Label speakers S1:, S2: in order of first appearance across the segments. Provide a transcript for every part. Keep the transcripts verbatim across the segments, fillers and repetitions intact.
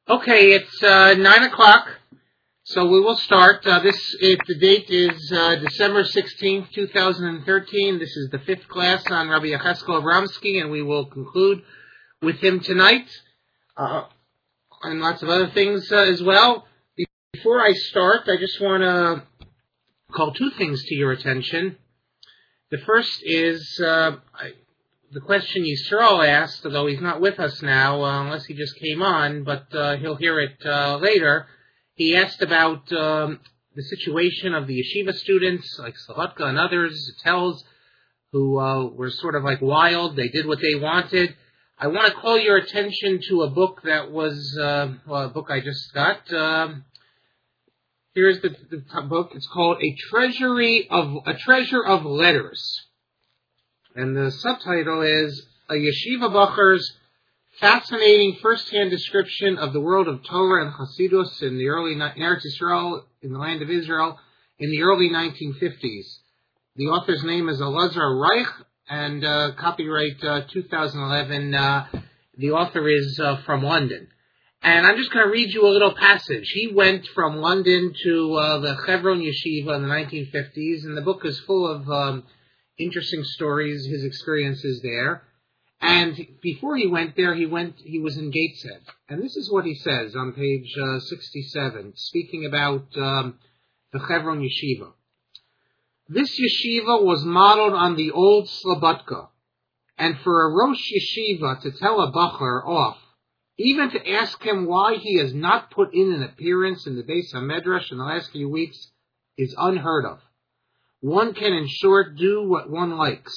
S1: Okay, it's uh, nine o'clock, so we will start. Uh, this it, the date is uh, December sixteenth, two thousand thirteen. This is the fifth class on Rabbi Yecheskel Abramsky, and we will conclude with him tonight, uh, and lots of other things uh, as well. Before I start, I just want to call two things to your attention. The first is uh, I, the question Yisrael asked, although he's not with us now, uh, unless he just came on, but uh, he'll hear it uh, later. He asked about um, the situation of the yeshiva students, like Slavatka and others, tells, who uh, were sort of like wild. They did what they wanted. I want to call your attention to a book that was, uh, well, a book I just got. Um, here's the, the book. It's called A Treasury of a Treasure of Letters. And the subtitle is A Yeshiva Bacher's Fascinating First-Hand Description of the World of Torah and Hasidus in the early Eretz Yisrael, in the land of Israel, in the early nineteen fifties. The author's name is Elazar Reich, and uh, copyright uh, two thousand eleven. Uh, the author is uh, from London. And I'm just going to read you a little passage. He went from London to uh, the Hebron Yeshiva in the nineteen fifties, and the book is full of Um, interesting stories, his experiences there. And before he went there, he went. He was in Gateshead. And this is what he says on page uh, sixty-seven, speaking about um, the Hebron Yeshiva. This yeshiva was modeled on the old Slobodka. And for a Rosh Yeshiva to tell a Bacher off, even to ask him why he has not put in an appearance in the Beis HaMedrash in the last few weeks, is unheard of. One can, in short, do what one likes.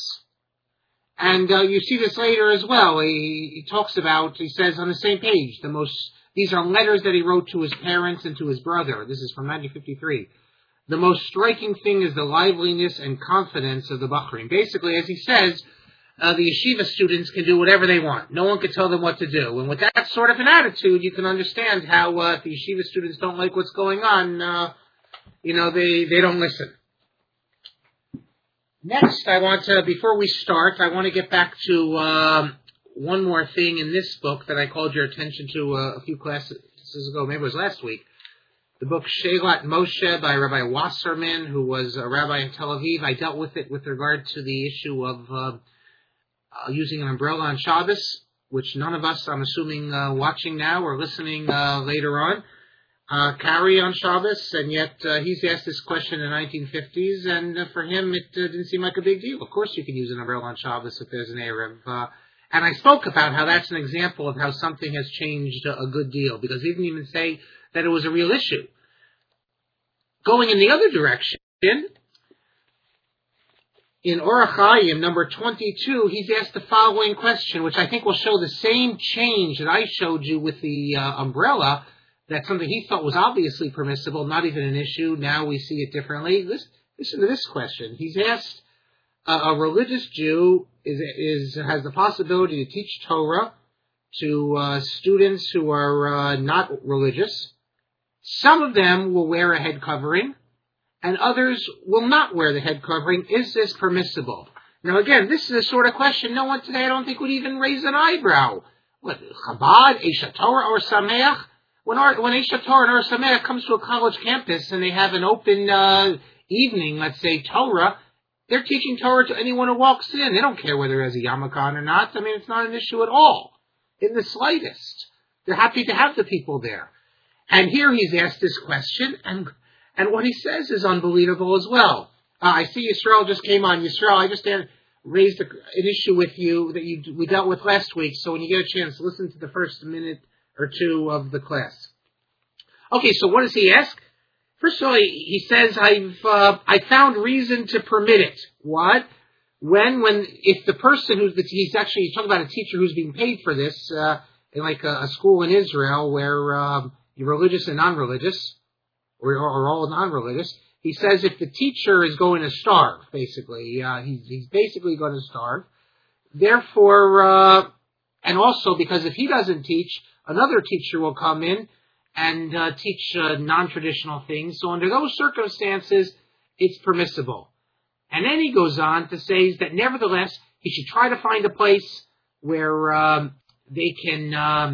S1: And uh, you see this later as well. He, he talks about, he says on the same page, the most. These are letters that he wrote to his parents and to his brother. This is from nineteen fifty-three. The most striking thing is the liveliness and confidence of the Bachrim. Basically, as he says, uh, the yeshiva students can do whatever they want. No one can tell them what to do. And with that sort of an attitude, you can understand how uh, if the yeshiva students don't like what's going on, uh, you know, they, they don't listen. Next, I want to, before we start, I want to get back to um, one more thing in this book that I called your attention to uh, a few classes ago, maybe it was last week. The book Shelat Moshe by Rabbi Wasserman, who was a rabbi in Tel Aviv. I dealt with it with regard to the issue of uh, uh, using an umbrella on Shabbos, which none of us, I'm assuming, uh, watching now or listening uh, later on, Uh, carry on Shabbos, and yet uh, he's asked this question in the nineteen fifties, and uh, for him it uh, didn't seem like a big deal. Of course you can use an umbrella on Shabbos if there's an Erev. Uh, and I spoke about how that's an example of how something has changed a, a good deal, because he didn't even say that it was a real issue. Going in the other direction, in Orach Chaim, number twenty-two, he's asked the following question, which I think will show the same change that I showed you with the uh, umbrella. That's something he thought was obviously permissible, not even an issue. Now we see it differently. Listen, listen to this question. He's asked, uh, a religious Jew is, is has the possibility to teach Torah to uh, students who are uh, not religious. Some of them will wear a head covering, and others will not wear the head covering. Is this permissible? Now again, this is a sort of question no one today I don't think would even raise an eyebrow. What, Chabad, Eish Torah, or Sameach? When our, when Eish Torah and Or Sameach comes to a college campus and they have an open uh, evening, let's say Torah, they're teaching Torah to anyone who walks in. They don't care whether it has a yarmulke on or not. I mean, it's not an issue at all, in the slightest. They're happy to have the people there. And here he's asked this question, and and what he says is unbelievable as well. Uh, I see Yisrael just came on. Yisrael, I just raised a, an issue with you that you we dealt with last week, so when you get a chance, listen to the first minute or two of the class. Okay, so what does he ask? First of all, he, he says, I've uh, I found reason to permit it. What? When, when, if the person who's, the, he's actually he's talking about a teacher who's being paid for this, uh, in like a, a school in Israel where um, you're religious and non-religious, or, or all non-religious. He says if the teacher is going to starve, basically, uh, he's, he's basically going to starve. Therefore, uh, and also because if he doesn't teach, another teacher will come in and uh, teach uh, non-traditional things. So under those circumstances, it's permissible. And then he goes on to say that nevertheless, he should try to find a place where um, they can um,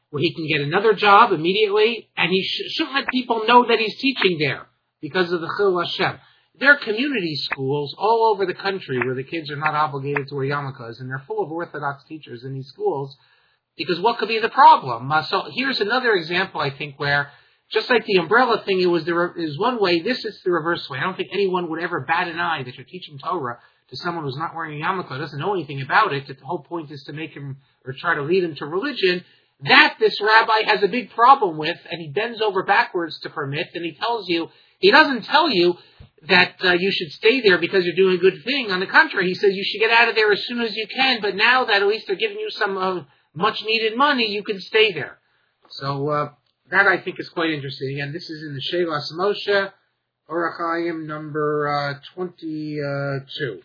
S1: where he can get another job immediately, and he sh- shouldn't let people know that he's teaching there because of the Chil Hashem. There are community schools all over the country where the kids are not obligated to wear yarmulkes, and they're full of Orthodox teachers in these schools, because what could be the problem? Uh, so here's another example, I think, where just like the umbrella thing, it was the re- is one way, this is the reverse way. I don't think anyone would ever bat an eye that you're teaching Torah to someone who's not wearing a yarmulke, doesn't know anything about it, that the whole point is to make him, or try to lead him to religion. That this rabbi has a big problem with, and he bends over backwards to permit, and he tells you, he doesn't tell you that uh, you should stay there because you're doing a good thing. On the contrary, he says you should get out of there as soon as you can, but now that at least they're giving you some uh, much-needed money, you can stay there. So uh, that, I think, is quite interesting. And this is in the Shelas Moshe, Orach Chaim number uh, twenty-two.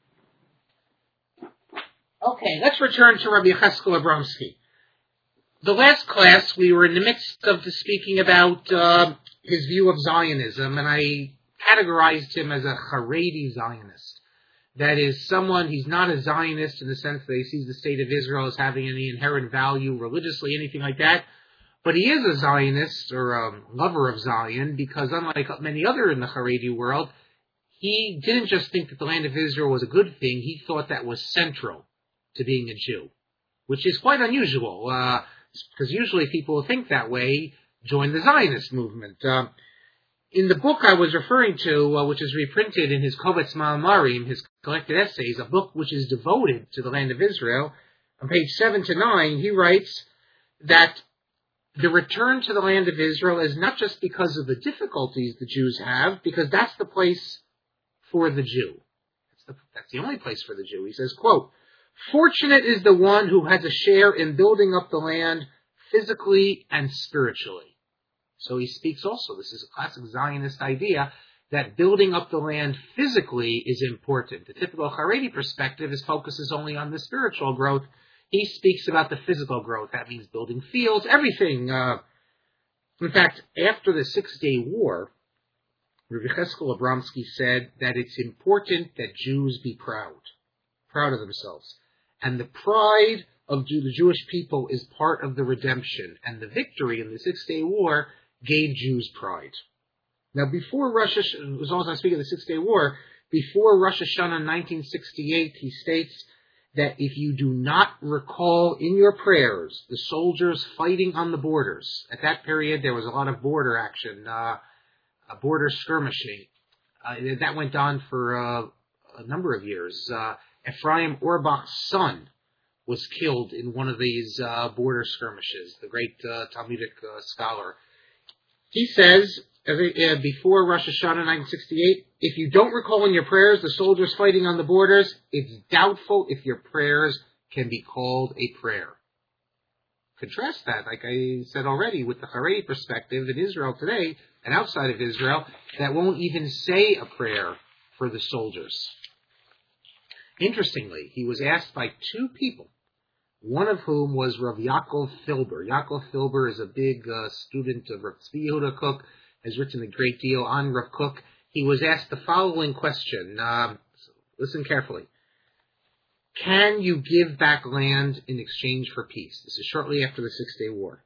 S1: Okay, let's return to Rabbi Yecheskel Abramsky. The last class, we were in the midst of the speaking about uh, his view of Zionism, and I categorized him as a Haredi Zionist. That is, someone, he's not a Zionist in the sense that he sees the state of Israel as having any inherent value religiously, anything like that, but he is a Zionist, or a lover of Zion, because unlike many other in the Haredi world, he didn't just think that the land of Israel was a good thing, he thought that was central to being a Jew, which is quite unusual, uh, because usually people who think that way join the Zionist movement. Uh, in the book I was referring to, uh, which is reprinted in his Kovetz Ma'amarim, his collected essays, a book which is devoted to the land of Israel, on page seven to nine, he writes that the return to the land of Israel is not just because of the difficulties the Jews have, because that's the place for the Jew. That's the, that's the only place for the Jew. He says, quote, "Fortunate is the one who has a share in building up the land physically and spiritually." So he speaks also, this is a classic Zionist idea, that building up the land physically is important. The typical Haredi perspective is focuses only on the spiritual growth. He speaks about the physical growth. That means building fields, everything. Uh, in fact, after the Six-Day War, Rabbi Yecheskel Abramsky said that it's important that Jews be proud, proud of themselves. And the pride of the Jewish people is part of the redemption. And the victory in the Six-Day War gave Jews pride. Now, before Rosh Hashanah, as long as I'm speaking of the Six-Day War, before Rosh Hashanah nineteen sixty-eight, he states that if you do not recall in your prayers the soldiers fighting on the borders, at that period there was a lot of border action, uh, border skirmishing. Uh, that went on for uh, a number of years. Uh, Ephraim Orbach's son was killed in one of these uh, border skirmishes, the great uh, Talmudic uh, scholar. He says, uh, before Rosh Hashanah nineteen sixty-eight, if you don't recall in your prayers the soldiers fighting on the borders, it's doubtful if your prayers can be called a prayer. Contrast that, like I said already, with the Haredi perspective in Israel today and outside of Israel that won't even say a prayer for the soldiers. Interestingly, he was asked by two people, one of whom was Rav Yaakov Filber. Yaakov Filber is a big uh, student of Rav Tzvi Yehuda Kook, has written a great deal on Rav Kook. He was asked the following question. Um, listen carefully. Can you give back land in exchange for peace? This is shortly after the Six-Day War.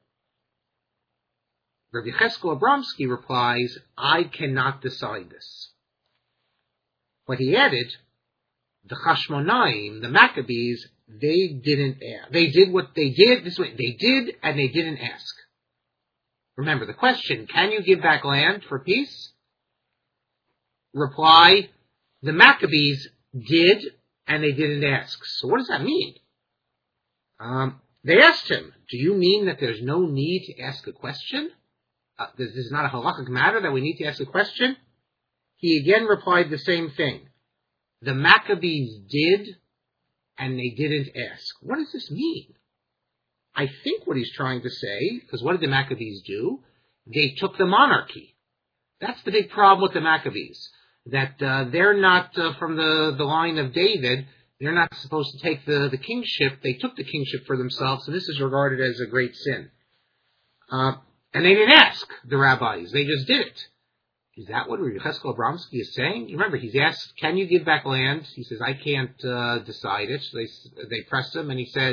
S1: Rav Yecheskel Abramsky replies, I cannot decide this. But he added, the Hashmonaim, the Maccabees, they didn't ask. They did what they did. This way, they did and they didn't ask. Remember the question, can you give back land for peace? Reply, the Maccabees did and they didn't ask. So what does that mean? Um, they asked him, do you mean that there's no need to ask a question? Uh, this is not a halakhic matter that we need to ask a question? He again replied the same thing. The Maccabees did and they didn't ask. What does this mean? I think what he's trying to say, because what did the Maccabees do? They took the monarchy. That's the big problem with the Maccabees, that uh, they're not uh, from the, the line of David. They're not supposed to take the, the kingship. They took the kingship for themselves, and this is regarded as a great sin. Uh, and they didn't ask the rabbis. They just did it. Is that what Rabbi Yecheskel Abramsky is saying? Remember, he's asked, can you give back land? He says, I can't uh, decide it. So they, they press him, and he says,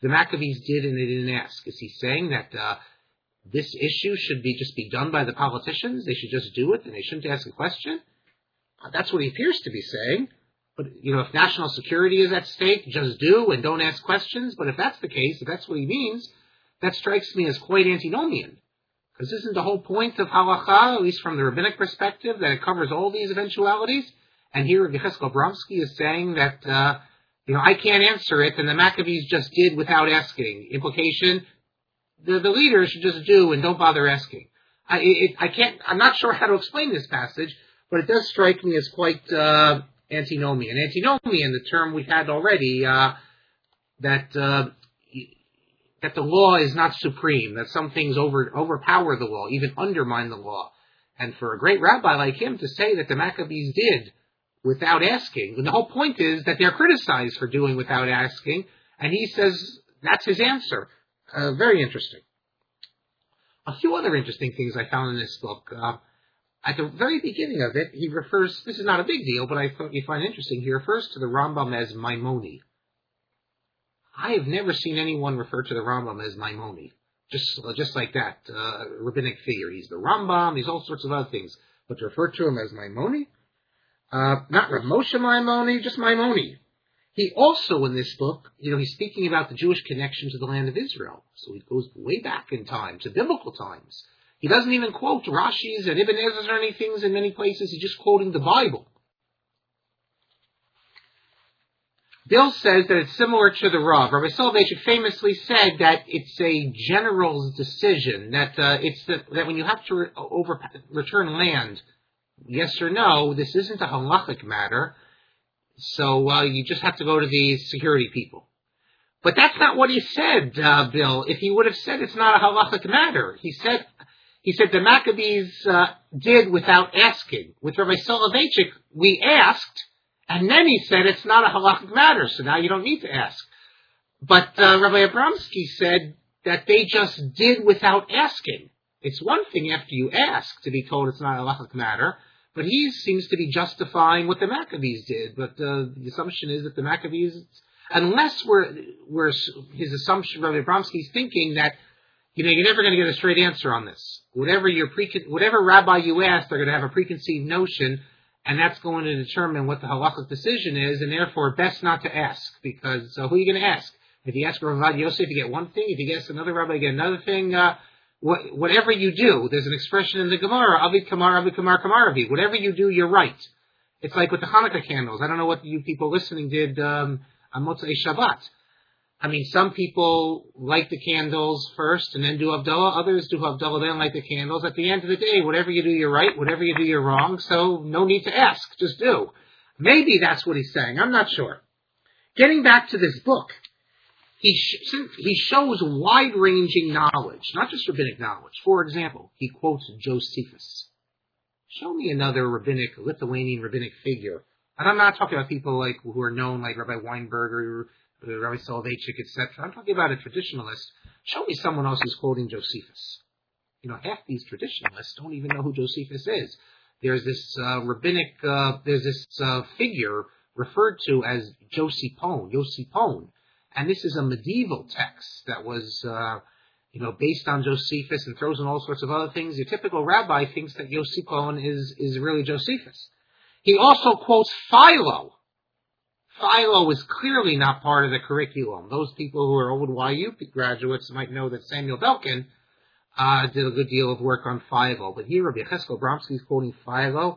S1: the Maccabees did and they didn't ask? Is he saying that uh, this issue should be just be done by the politicians? They should just do it and they shouldn't ask a question? Uh, that's what he appears to be saying. But, you know, if national security is at stake, just do and don't ask questions. But if that's the case, if that's what he means, that strikes me as quite antinomian. Because isn't the whole point of halacha, at least from the rabbinic perspective, that it covers all these eventualities? And here Yechezkel Abramsky is saying that, uh, you know, I can't answer it, and the Maccabees just did without asking. Implication, the, the leaders should just do and don't bother asking. I, it, I can't, I'm not sure how to explain this passage, but it does strike me as quite uh, antinomian. Antinomian, the term we've had already, uh, that uh, that the law is not supreme, that some things over, overpower the law, even undermine the law. And for a great rabbi like him to say that the Maccabees did without asking, and the whole point is that they're criticized for doing without asking, and he says that's his answer. Uh, very interesting. A few other interesting things I found in this book. Uh, at the very beginning of it, he refers, this is not a big deal, but I thought you find interesting, he refers to the Rambam as Maimoni. I have never seen anyone refer to the Rambam as Maimoni. Just, just like that, uh, rabbinic figure. He's the Rambam, he's all sorts of other things. But to refer to him as Maimoni? Uh, not Rav Moshe Maimoni, just Maimoni. He also, in this book, you know, he's speaking about the Jewish connection to the land of Israel. So he goes way back in time, to biblical times. He doesn't even quote Rashi's and Ibn Ezra's or anything in many places. He's just quoting the Bible. Bill says that it's similar to the Rav. Rabbi Soloveitchik famously said that it's a general's decision, that uh, it's the, that when you have to re- over, return land, yes or no, this isn't a halachic matter, so uh, you just have to go to the security people. But that's not what he said, uh, Bill. If he would have said it's not a halachic matter, he said he said the Maccabees uh, did without asking. With Rabbi Soloveitchik, we asked, and then he said it's not a halachic matter, so now you don't need to ask. But uh, Rabbi Abramsky said that they just did without asking. It's one thing after you ask to be told it's not a halachic matter, but he seems to be justifying what the Maccabees did. But uh, the assumption is that the Maccabees, unless we're, we're his assumption, Rabbi Abramsky's thinking that, you know, you're never going to get a straight answer on this. Whatever your pre, whatever rabbi you ask, they're going to have a preconceived notion, and that's going to determine what the halachic decision is, and therefore best not to ask, because uh, who are you going to ask? If you ask Rav Yosef, you get one thing. If you ask another rabbi, you get another thing. Uh, what, whatever you do, there's an expression in the Gemara, Avid Kamar, Avid Kamar, Kamar Avid. Whatever you do, you're right. It's like with the Hanukkah candles. I don't know what you people listening did um, on Motzei Shabbat. I mean, some people light the candles first and then do Havdalah. Others do Havdalah, then light the candles. At the end of the day, whatever you do, you're right. Whatever you do, you're wrong. So no need to ask. Just do. Maybe that's what he's saying. I'm not sure. Getting back to this book, he sh- he shows wide-ranging knowledge, not just rabbinic knowledge. For example, he quotes Josephus. Show me another rabbinic, Lithuanian rabbinic figure. And I'm not talking about people like who are known, like Rabbi Weinberg or Rabbi Soloveitchik, et cetera. I'm talking about a traditionalist. Show me someone else who's quoting Josephus. You know, half these traditionalists don't even know who Josephus is. There's this uh, rabbinic, uh, there's this uh, figure referred to as Josipon, Josipon. And this is a medieval text that was, uh, you know, based on Josephus and throws in all sorts of other things. Your typical rabbi thinks that Josipon is, is really Josephus. He also quotes Philo. Philo is clearly not part of the curriculum. Those people who are old Y U graduates might know that Samuel Belkin uh, did a good deal of work on Philo. But here, Rabbi Yechezkel Abramsky is quoting Philo.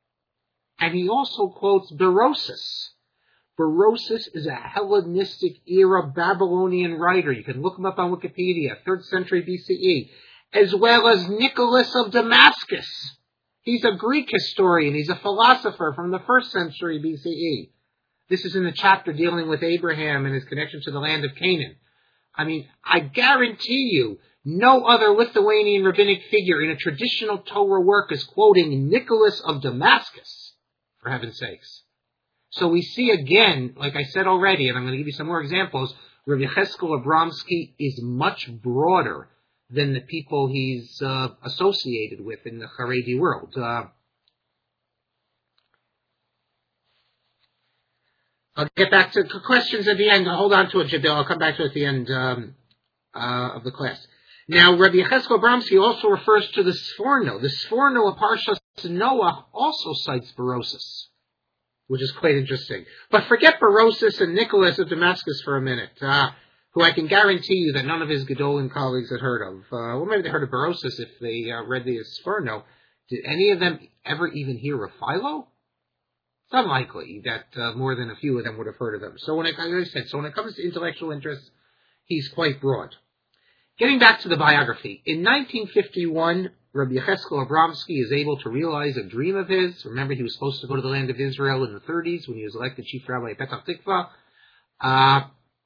S1: And he also quotes Berosus. Berosus is a Hellenistic era Babylonian writer. You can look him up on Wikipedia, third century B C E. As well as Nicholas of Damascus. He's a Greek historian. He's a philosopher from the first century B C E. This is in the chapter dealing with Abraham and his connection to the land of Canaan. I mean, I guarantee you, no other Lithuanian rabbinic figure in a traditional Torah work is quoting Nicholas of Damascus, for heaven's sakes. So we see again, like I said already, and I'm going to give you some more examples, Rabbi Yechezkel Abramsky is much broader than the people he's uh, associated with in the Haredi world. Uh, I'll get back to questions at the end. Hold on to it, Jabil. I'll come back to it at the end um, uh, of the class. Now, Rabbi Yecheskel Abramsky also refers to the Sforno. The Sforno of Parshas Noah also cites Berosus, which is quite interesting. But forget Berosus and Nicholas of Damascus for a minute, uh, who I can guarantee you that none of his Gedolim colleagues had heard of. Uh, well, maybe they heard of Berosus if they uh, read the Sforno. Did any of them ever even hear of Philo? It's unlikely that uh, more than a few of them would have heard of them. So when it, as I said, so when it comes to intellectual interests, he's quite broad. Getting back to the biography, in nineteen fifty-one, Rabbi Yecheskel Abramsky is able to realize a dream of his. Remember, he was supposed to go to the land of Israel in the thirties when he was elected chief rabbi of Petach Tikva. Uh,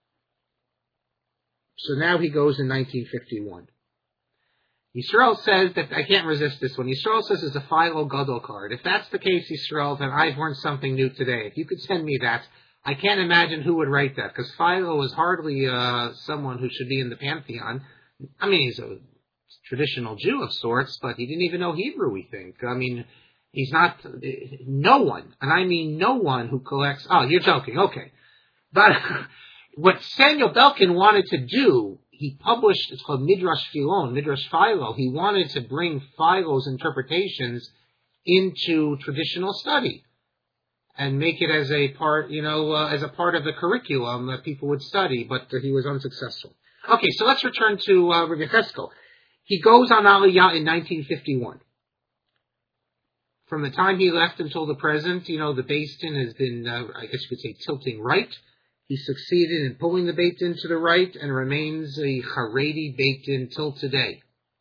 S1: so now he goes in nineteen fifty-one. Yisrael says that, I can't resist this one, Yisrael says it's a Philo Gadol card. If that's the case, Yisrael, then I've learned something new today. If you could send me that, I can't imagine who would write that, because Philo is hardly uh, someone who should be in the pantheon. I mean, he's a traditional Jew of sorts, but he didn't even know Hebrew, we think. I mean, he's not, no one, and I mean no one who collects, oh, you're joking, okay. But what Samuel Belkin wanted to do, he published, it's called Midrash Philon, Midrash Philo. He wanted to bring Philo's interpretations into traditional study and make it as a part, you know, uh, as a part of the curriculum that people would study, but uh, he was unsuccessful. Okay, so let's return to uh, Rabbi Yecheskel. He goes on Aliyah in nineteen fifty-one. From the time he left until the present, you know, the Beis Din has been, uh, I guess you could say, tilting right. He succeeded in pulling the Beit Din to the right and remains a Haredi Beit Din till today.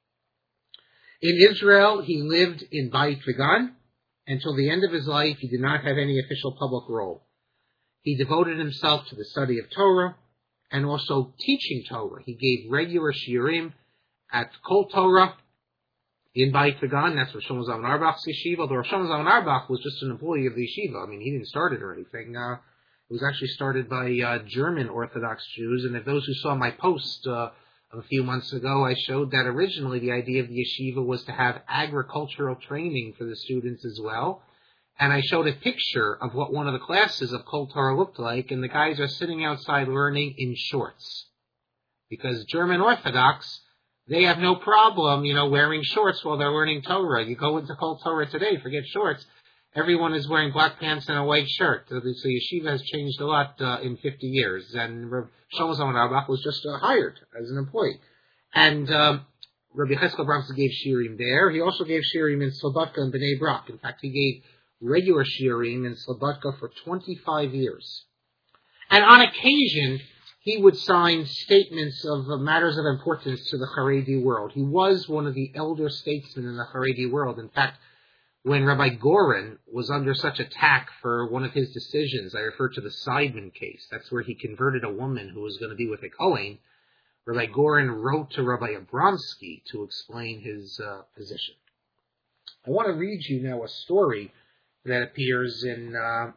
S1: In Israel, he lived in Beit Vegan. Until the end of his life, he did not have any official public role. He devoted himself to the study of Torah and also teaching Torah. He gave regular shiurim at Kol Torah in Beit Vegan. That's Rosh Shlomo Zalman Auerbach's yeshiva. Although Rosh Shlomo Zalman Auerbach was just an employee of the yeshiva. I mean, he didn't start it or anything. Uh, It was actually started by uh, German Orthodox Jews, and if those who saw my post uh, a few months ago, I showed that originally the idea of the yeshiva was to have agricultural training for the students as well, and I showed a picture of what one of the classes of Kol Torah looked like, and the guys are sitting outside learning in shorts, because German Orthodox, they have no problem, you know, wearing shorts while they're learning Torah. You go into Kol Torah today, forget shorts. Everyone is wearing black pants and a white shirt. So yeshiva has changed a lot uh, in fifty years. And Rabbi Shlomo Zalman Auerbach was just uh, hired as an employee. And um, Rabbi Yecheskel Abramsky gave shiurim there. He also gave shiurim in Slobodka and Bnei Brak. In fact, he gave regular shiurim in Slobodka for twenty-five years. And on occasion, he would sign statements of uh, matters of importance to the Haredi world. He was one of the elder statesmen in the Haredi world. In fact, when Rabbi Goren was under such attack for one of his decisions, I refer to the Seidman case. That's where he converted a woman who was going to be with a Kohen. Rabbi Goren wrote to Rabbi Abramsky to explain his uh, position. I want to read you now a story that appears in uh,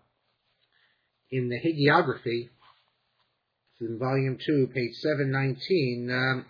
S1: in the hagiography. It's in volume two, page seven nineteen. Um,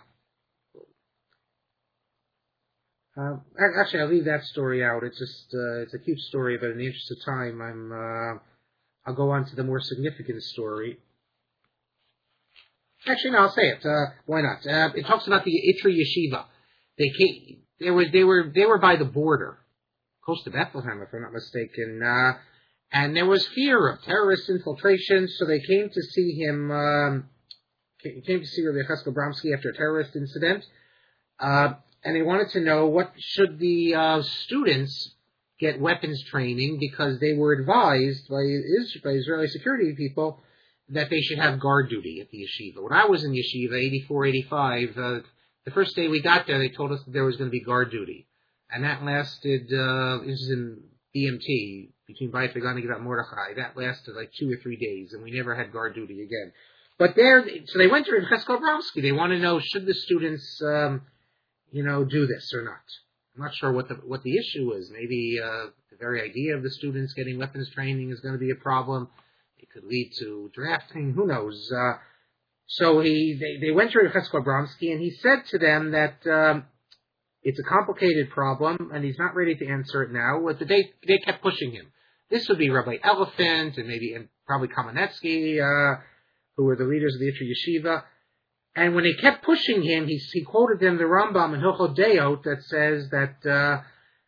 S1: Uh, actually, I'll leave that story out. It's just, uh, it's a cute story, but in the interest of time, I'm, uh, I'll go on to the more significant story. Actually, no, I'll say it. Uh, why not? Uh, it talks about the Itri Yeshiva. They came, they were, they were, they were by the border, close to Bethlehem, if I'm not mistaken, uh, and there was fear of terrorist infiltration, so they came to see him, um, came to see Rabbi Yecheskel Abramsky after a terrorist incident, uh, and they wanted to know what should the uh, students get weapons training, because they were advised by, Is- by Israeli security people that they should have guard duty at the yeshiva. When I was in yeshiva, eighty-four, eighty-five, uh, the first day we got there, they told us that there was going to be guard duty. And that lasted, uh, this is in B M T, between Beit Vegan and Givat Mordechai, that lasted like two or three days, and we never had guard duty again. But there, so they went to Rabbi Yecheskel Abramsky. They want to know, should the students, um, you know, do this or not? I'm not sure what the what the issue is. Maybe uh, the very idea of the students getting weapons training is going to be a problem. It could lead to drafting. Who knows? Uh, so he they, they went to Rabbi Yecheskel Abramsky, and he said to them that um, it's a complicated problem, and he's not ready to answer it now. But they they kept pushing him. This would be Rabbi Elephant, and maybe and probably Kamenetsky, uh, who were the leaders of the Yitro Yeshiva. And when they kept pushing him, he, he quoted them the Rambam in Hilchot Deot that says that uh,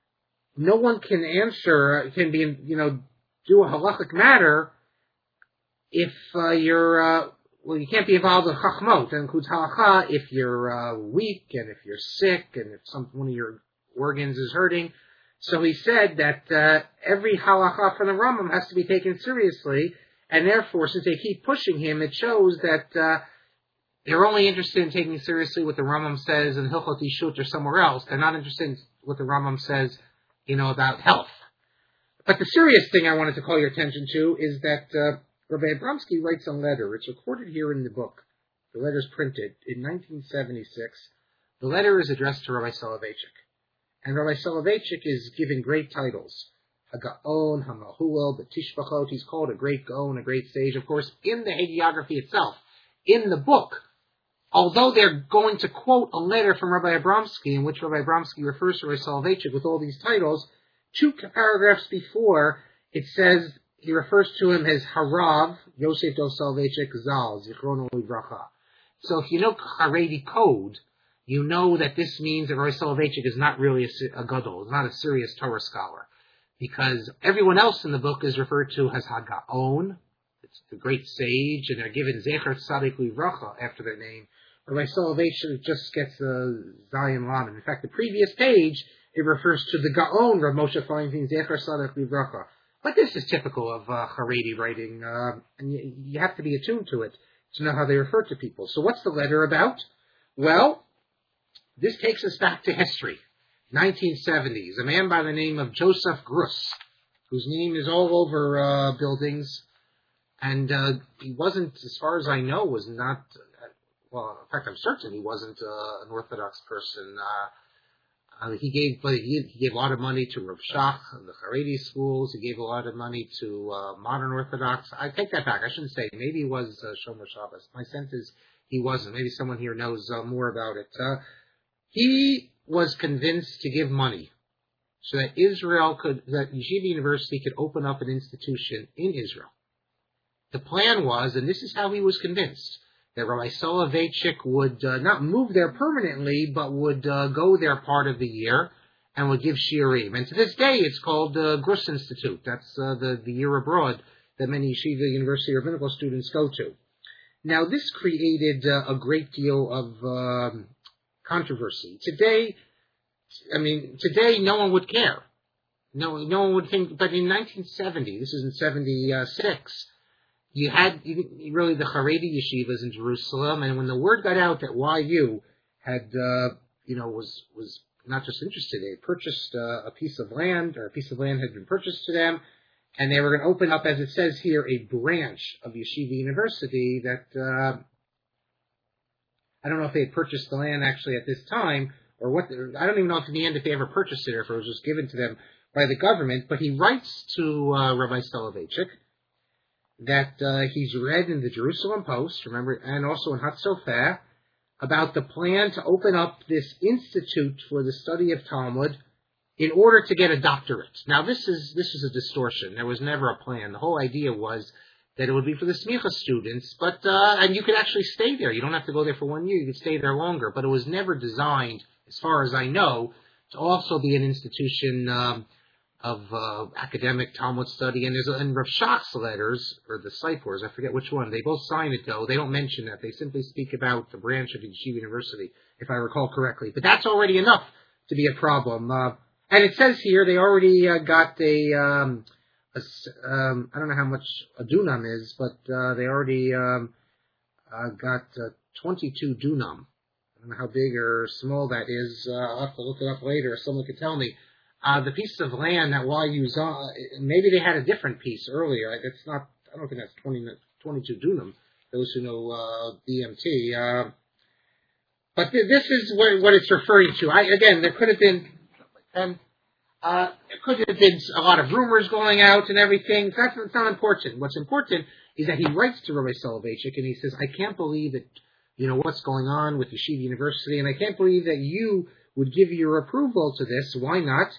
S1: no one can answer, can be, you know, do a halachic matter if uh, you're, uh, well, you can't be involved in chachmot. That includes halacha if you're uh, weak and if you're sick and if some one of your organs is hurting. So he said that uh, every halacha from the Rambam has to be taken seriously, and therefore, since they keep pushing him, it shows that uh, they're only interested in taking seriously what the Rambam says in Hilchot Ishut or somewhere else. They're not interested in what the Rambam says, you know, about health. But the serious thing I wanted to call your attention to is that uh, Rabbi Abramsky writes a letter. It's recorded here in the book. The letter's printed in nineteen seventy-six. The letter is addressed to Rabbi Soloveitchik. And Rabbi Soloveitchik is given great titles. HaGaon, HaMahuel, B'Tishbachot. He's called a great Gaon, a great sage. Of course, in the hagiography itself, in the book, although they're going to quote a letter from Rabbi Abramsky in which Rabbi Abramsky refers to Rabbi Soloveitchik with all these titles, two paragraphs before, it says, he refers to him as Harav, Yosef Dov Soloveitchik Zal, Zichrono Livracha. So if you know Haredi code, you know that this means that Rabbi Soloveitchik is not really a, a gadol, is not a serious Torah scholar. Because everyone else in the book is referred to as HaGaon, it's the great sage, and they're given Zecher Tzadik Livracha after their name. Rabbi Soloveitchik just gets a Zion Lamed. In fact, the previous page, it refers to the Gaon, Rav Moshe Feinstein, Zecher Tzadik Livracha. But this is typical of uh, Haredi writing, uh, and you, you have to be attuned to it to know how they refer to people. So what's the letter about? Well, this takes us back to history, nineteen seventies. A man by the name of Joseph Gruss, whose name is all over uh, buildings, and uh, he wasn't, as far as I know, was not, uh, well, in fact, I'm certain he wasn't uh, an Orthodox person. Uh, uh, he gave but he, he gave a lot of money to Rav Shach, the Haredi schools. He gave a lot of money to uh, modern Orthodox. I take that back. I shouldn't say. Maybe he was uh, Shomer Shabbos. My sense is he wasn't. Maybe someone here knows uh, more about it. Uh, He was convinced to give money so that Israel could, that Yeshiva University could open up an institution in Israel. The plan was, and this is how he was convinced, that Rabbi Soloveitchik would uh, not move there permanently, but would uh, go there part of the year and would give shiurim. And to this day, it's called the uh, Gruss Institute. That's uh, the, the year abroad that many Yeshiva University rabbinical students go to. Now, this created uh, a great deal of Um, controversy. Today, I mean, today no one would care. No, no one would think. But in nineteen seventy, this is in seventy-six, you had really the Haredi yeshivas in Jerusalem, and when the word got out that Y U had, uh, you know, was was not just interested, they had purchased uh, a piece of land, or a piece of land had been purchased to them, and they were going to open up, as it says here, a branch of Yeshiva University that. Uh, I don't know if they had purchased the land actually at this time, or what. I don't even know if in the end if they ever purchased it or if it was just given to them by the government. But he writes to uh, Rabbi Soloveitchik that uh, he's read in the Jerusalem Post, remember, and also in Hatzofeh, about the plan to open up this institute for the study of Talmud in order to get a doctorate. Now, this is this is a distortion. There was never a plan. The whole idea was that it would be for the smicha students, but uh, and you could actually stay there. You don't have to go there for one year. You could stay there longer. But it was never designed, as far as I know, to also be an institution um, of uh, academic Talmud study. And there's in Rav Shach's letters, or the Sipors, I forget which one, they both sign it, though. They don't mention that. They simply speak about the branch of Yeshiva University, if I recall correctly. But that's already enough to be a problem. Uh, and it says here they already uh, got a... Um, Um, I don't know how much a dunam is, but uh, they already um, uh, got uh, twenty-two dunam. I don't know how big or small that is. Uh, I'll have to look it up later. Someone could tell me. Uh, the piece of land that Y U's on, maybe they had a different piece earlier. It's not. I don't think that's twenty, twenty-two dunam. Those who know uh, B M T. Uh, but th- this is what, what it's referring to. I, again, there could have been. Um, Uh, there could have been a lot of rumors going out and everything. That's, that's not important. What's important is that he writes to Rabbi Soloveitchik and he says, I can't believe that, you know, what's going on with Yeshiva University, and I can't believe that you would give your approval to this. Why not?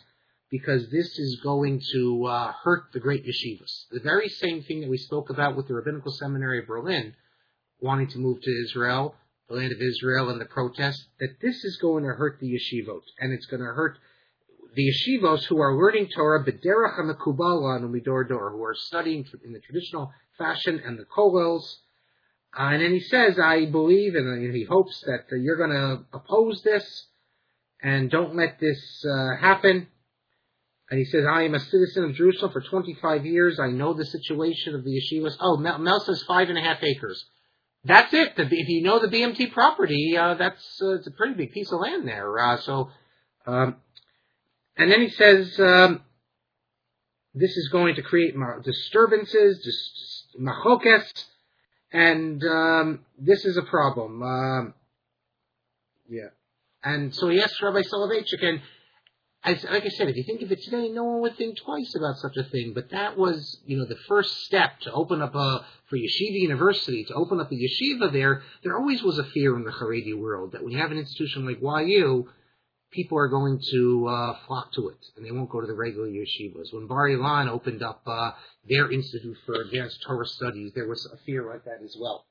S1: because this is going to uh, hurt the great yeshivas. The very same thing that we spoke about with the Rabbinical Seminary of Berlin, wanting to move to Israel, the land of Israel, and the protests, that this is going to hurt the yeshivot, and it's going to hurt the yeshivos who are learning Torah, b'derech hamekubala and umidor dor, who are studying in the traditional fashion and the kollels. Uh, and then he says, I believe, and he hopes that uh, you're going to oppose this, and don't let this uh, happen. And he says, I am a citizen of Jerusalem for twenty-five years. I know the situation of the yeshivas. Oh, Mel, Mel says five and a half acres. That's it. The, if you know the B M T property, uh, that's uh, it's a pretty big piece of land there. Uh, so, um, and then he says, um, this is going to create disturbances, dis- machokes, and um, this is a problem. Um, yeah. And so he asked Rabbi Soloveitchik, and I, like I said, if you think of it today, no one would think twice about such a thing. But that was, you know, the first step to open up a, for Yeshiva University, to open up a yeshiva there. There always was a fear in the Haredi world that when you have an institution like Y U, people are going to uh, flock to it, and they won't go to the regular yeshivas. When Bar Ilan opened up uh, their Institute for Advanced Torah Studies, there was a fear like that as well.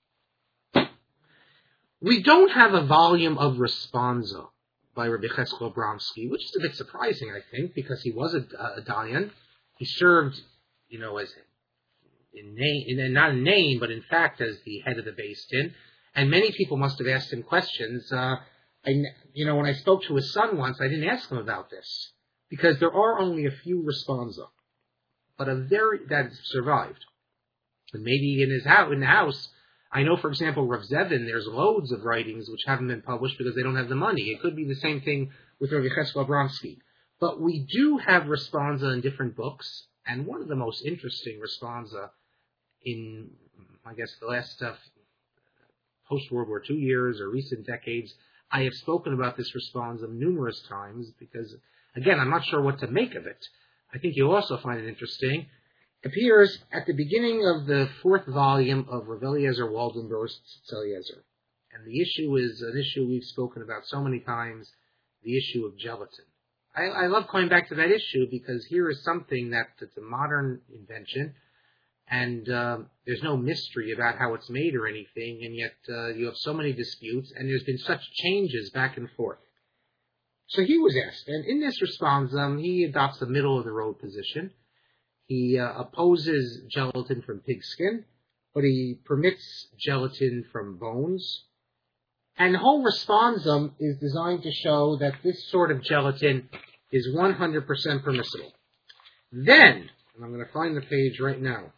S1: We don't have a volume of Responsa by Rabbi Cheskel Abramsky, which is a bit surprising, I think, because he was a, a Dayan. He served, you know, as in name, in, not in name, but in fact as the head of the Beis Din. And many people must have asked him questions. Uh, I, you know, when I spoke to his son once, I didn't ask him about this, because there are only a few Responsa, but a very that survived. And maybe in his house, in the house. I know, for example, Rav Zevin, there's loads of writings which haven't been published because they don't have the money. It could be the same thing with Rabbi Cheskel Abramsky. But we do have Responsa in different books, and one of the most interesting Responsa in, I guess, the last uh, post-World War Two years or recent decades, I have spoken about this Responsa numerous times because, again, I'm not sure what to make of it. I think you'll also find it interesting. Appears at the beginning of the fourth volume of Rav Eliezer Waldenberg's Tzitz Eliezer. And the issue is an issue we've spoken about so many times, the issue of gelatin. I, I love coming back to that issue because here is something that, that's a modern invention, and uh, there's no mystery about how it's made or anything, and yet uh, you have so many disputes, and there's been such changes back and forth. So he was asked, and in this response, um, he adopts a middle-of-the-road position. He uh, opposes gelatin from pig skin, but he permits gelatin from bones. And the whole responsum is designed to show that this sort of gelatin is one hundred percent permissible. Then, and I'm going to find the page right now,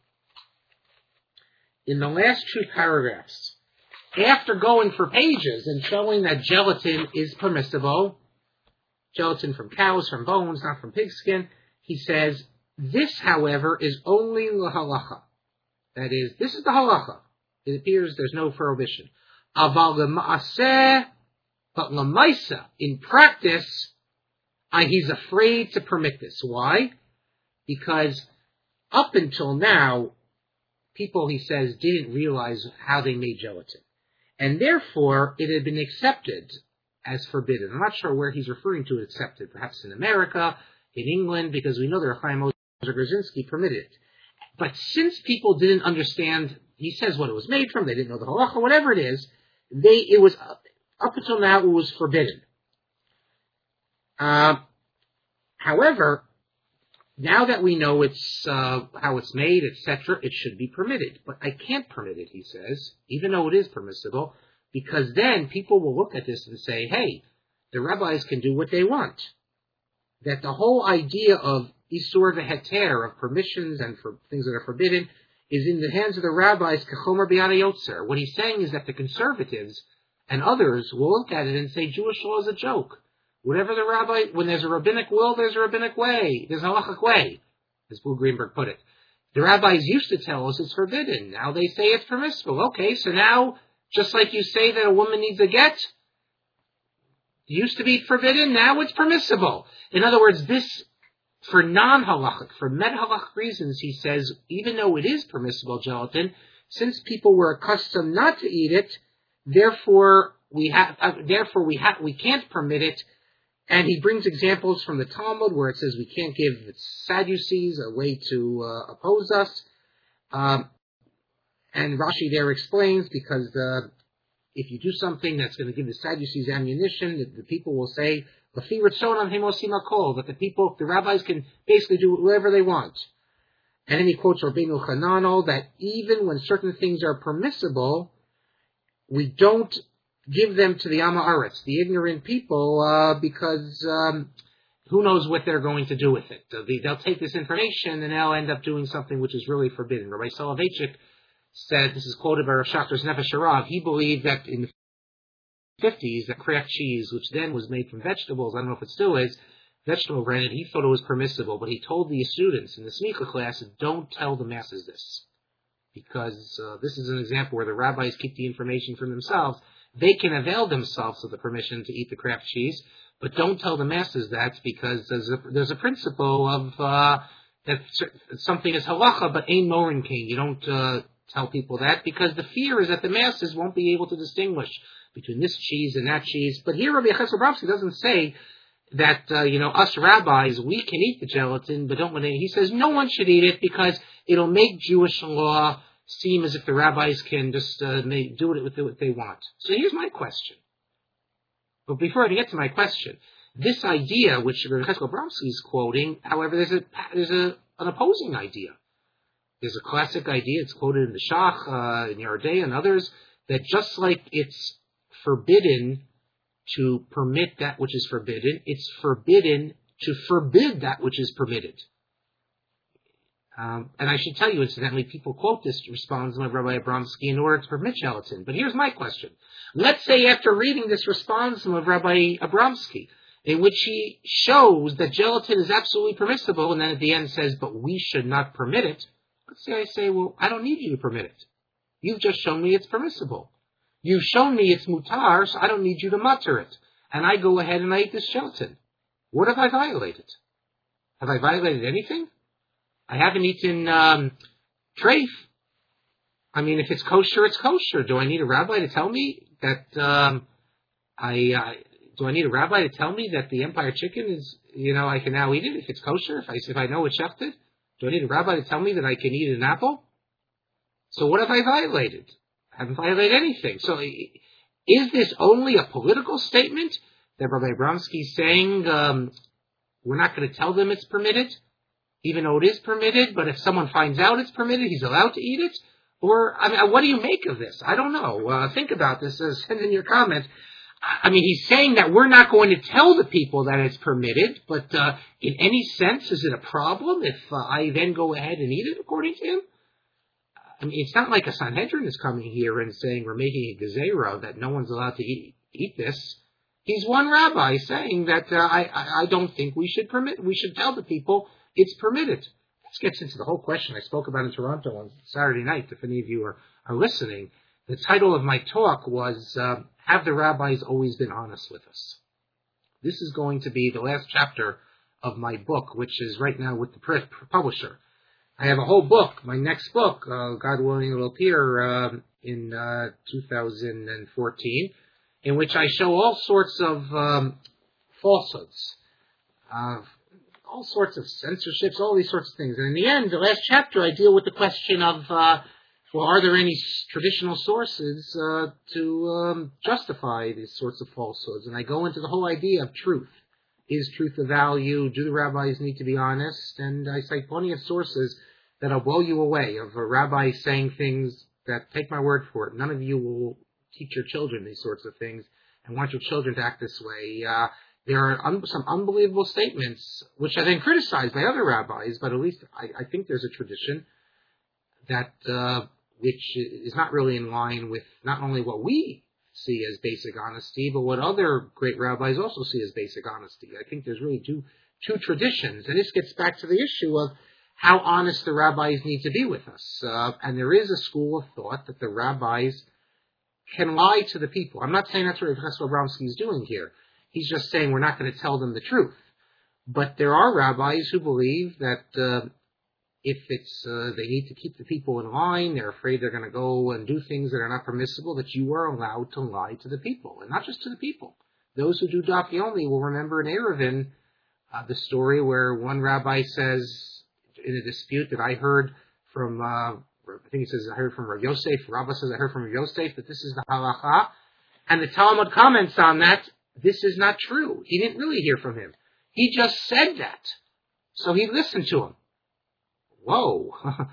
S1: in the last two paragraphs, after going for pages and showing that gelatin is permissible, gelatin from cows, from bones, not from pig skin, he says, this, however, is only l'halacha. That is, this is the halacha. It appears there's no prohibition. Aval l'ma'aseh, but l'maisa, in practice, uh, he's afraid to permit this. Why? Because up until now, people, he says, didn't realize how they made gelatin. And therefore, it had been accepted as forbidden. I'm not sure where he's referring to accepted. Perhaps in America, in England, because we know that Chaim Grzinski permitted it. But since people didn't understand, he says what it was made from, they didn't know the halacha, whatever it is, they it was up until now it was forbidden. Uh, however, now that we know it's uh, how it's made, et cetera, it should be permitted. But I can't permit it, he says, even though it is permissible, because then people will look at this and say, hey, the rabbis can do what they want. That the whole idea of Isur v'heter, of permissions and for things that are forbidden, is in the hands of the rabbis, k'chomer b'yad yotzer. What he's saying is that the conservatives and others will look at it and say Jewish law is a joke. Whatever the rabbi, when there's a rabbinic will, there's a rabbinic way. There's a halachic way, as Bill Greenberg put it. The rabbis used to tell us it's forbidden. Now they say it's permissible. Okay, so now, just like you say that a woman needs a get, it used to be forbidden, now it's permissible. In other words, this, for non-halachic, for med-halachic reasons, he says, even though it is permissible gelatin, since people were accustomed not to eat it, therefore we have, uh, therefore we have, we can't permit it, And he brings examples from the Talmud where it says we can't give Sadducees a way to uh, oppose us. Um, and Rashi there explains because uh, if you do something that's going to give the Sadducees ammunition, the, the people will say, that the people, the rabbis can basically do whatever they want. And then he quotes Rabbeinu Hananel that even when certain things are permissible, we don't give them to the Amma Aretz, the ignorant people, uh, because um, who knows what they're going to do with it. Uh, they, they'll take this information and they'll end up doing something which is really forbidden. Rabbi Soloveitchik said, this is quoted by Rav Shachter's Nefesh Harav, he believed that in the fifties, that Kraft cheese, which then was made from vegetables, I don't know if it still is, vegetable branded, he thought it was permissible, but he told the students in the Smicha class, don't tell the masses this. Because uh, this is an example where the rabbis keep the information for themselves. They can avail themselves of the permission to eat the Kraft cheese, but don't tell the masses that because there's a, there's a principle of uh, that something is halacha, but ain't morin king. You don't uh, tell people that because the fear is that the masses won't be able to distinguish between this cheese and that cheese. But here Rabbi Yecheskel Bromsky doesn't say that, uh, you know, us rabbis, we can eat the gelatin, but don't want to. He says no one should eat it because it'll make Jewish law seem as if the rabbis can just uh, make, do it with what they want. So here's my question. But before I get to my question, this idea, which Rabbi Yecheskel Bromsky is quoting, however, there's a there's a an opposing idea. There's a classic idea. It's quoted in the Shach, uh, in Yardei, and others, that just like it's forbidden to permit that which is forbidden, it's forbidden to forbid that which is permitted. Um, and I should tell you, incidentally, people quote this response of Rabbi Abramsky in order to permit gelatin. But here's my question. Let's say after reading this response of Rabbi Abramsky, in which he shows that gelatin is absolutely permissible, and then at the end says, but we should not permit it. Let's say I say, well, I don't need you to permit it. You've just shown me it's permissible. You've shown me it's mutar, so I don't need you to mutter it. And I go ahead and I eat this gelatin. What have I violated? Have I violated anything? I haven't eaten um, treif. I mean, if it's kosher, it's kosher. Do I need a rabbi to tell me that um, I... Uh, do I need a rabbi to tell me that the Empire chicken is, you know, I can now eat it if it's kosher, if I, if I know it's shechted? Do I need a rabbi to tell me that I can eat an apple? So what have I violated? I haven't violated anything. So is this only a political statement that Rabbi Abramsky is saying um, we're not going to tell them it's permitted, even though it is permitted, but if someone finds out it's permitted, he's allowed to eat it? Or, I mean, what do you make of this? I don't know. Uh, think about this. Uh, send in your comments. I mean, he's saying that we're not going to tell the people that it's permitted, but uh, in any sense, is it a problem if uh, I then go ahead and eat it, according to him? I mean, it's not like a Sanhedrin is coming here and saying we're making a gezerah that no one's allowed to eat, eat this. He's one rabbi saying that uh, I, I don't think we should permit, we should tell the people it's permitted. This gets into the whole question I spoke about in Toronto on Saturday night, if any of you are, are listening. The title of my talk was, uh, Have the Rabbis Always Been Honest with Us? This is going to be the last chapter of my book, which is right now with the publisher. I have a whole book, my next book, uh, God willing it will appear uh, in uh, two thousand fourteen, in which I show all sorts of um, falsehoods, uh, all sorts of censorships, all these sorts of things. And in the end, the last chapter, I deal with the question of, uh, well, are there any traditional sources uh, to um, justify these sorts of falsehoods? And I go into the whole idea of truth. Is truth of value? Do the rabbis need to be honest? And I cite plenty of sources that'll blow you away, of a rabbi saying things that, take my word for it, none of you will teach your children these sorts of things and want your children to act this way. Uh, there are un- some unbelievable statements, which are then criticized by other rabbis, but at least I, I think there's a tradition that uh, which is not really in line with not only what we see as basic honesty, but what other great rabbis also see as basic honesty. I think there's really two two traditions, and this gets back to the issue of how honest the rabbis need to be with us. Uh, and there is a school of thought that the rabbis can lie to the people. I'm not saying that's what Professor Abramsky is doing here. He's just saying we're not going to tell them the truth. But there are rabbis who believe that uh, if it's uh, they need to keep the people in line, they're afraid they're going to go and do things that are not permissible, that you are allowed to lie to the people. And not just to the people, Those who do Daf Yomi will remember in Eruvin uh, the story where one rabbi says in a dispute that I heard from, uh, I think he says I heard from Rav Yosef, Rabbah says I heard from Rav Yosef that this is the halacha, and the Talmud comments on that, this is not true. He didn't really hear from him. He just said that. So he listened to him. Whoa.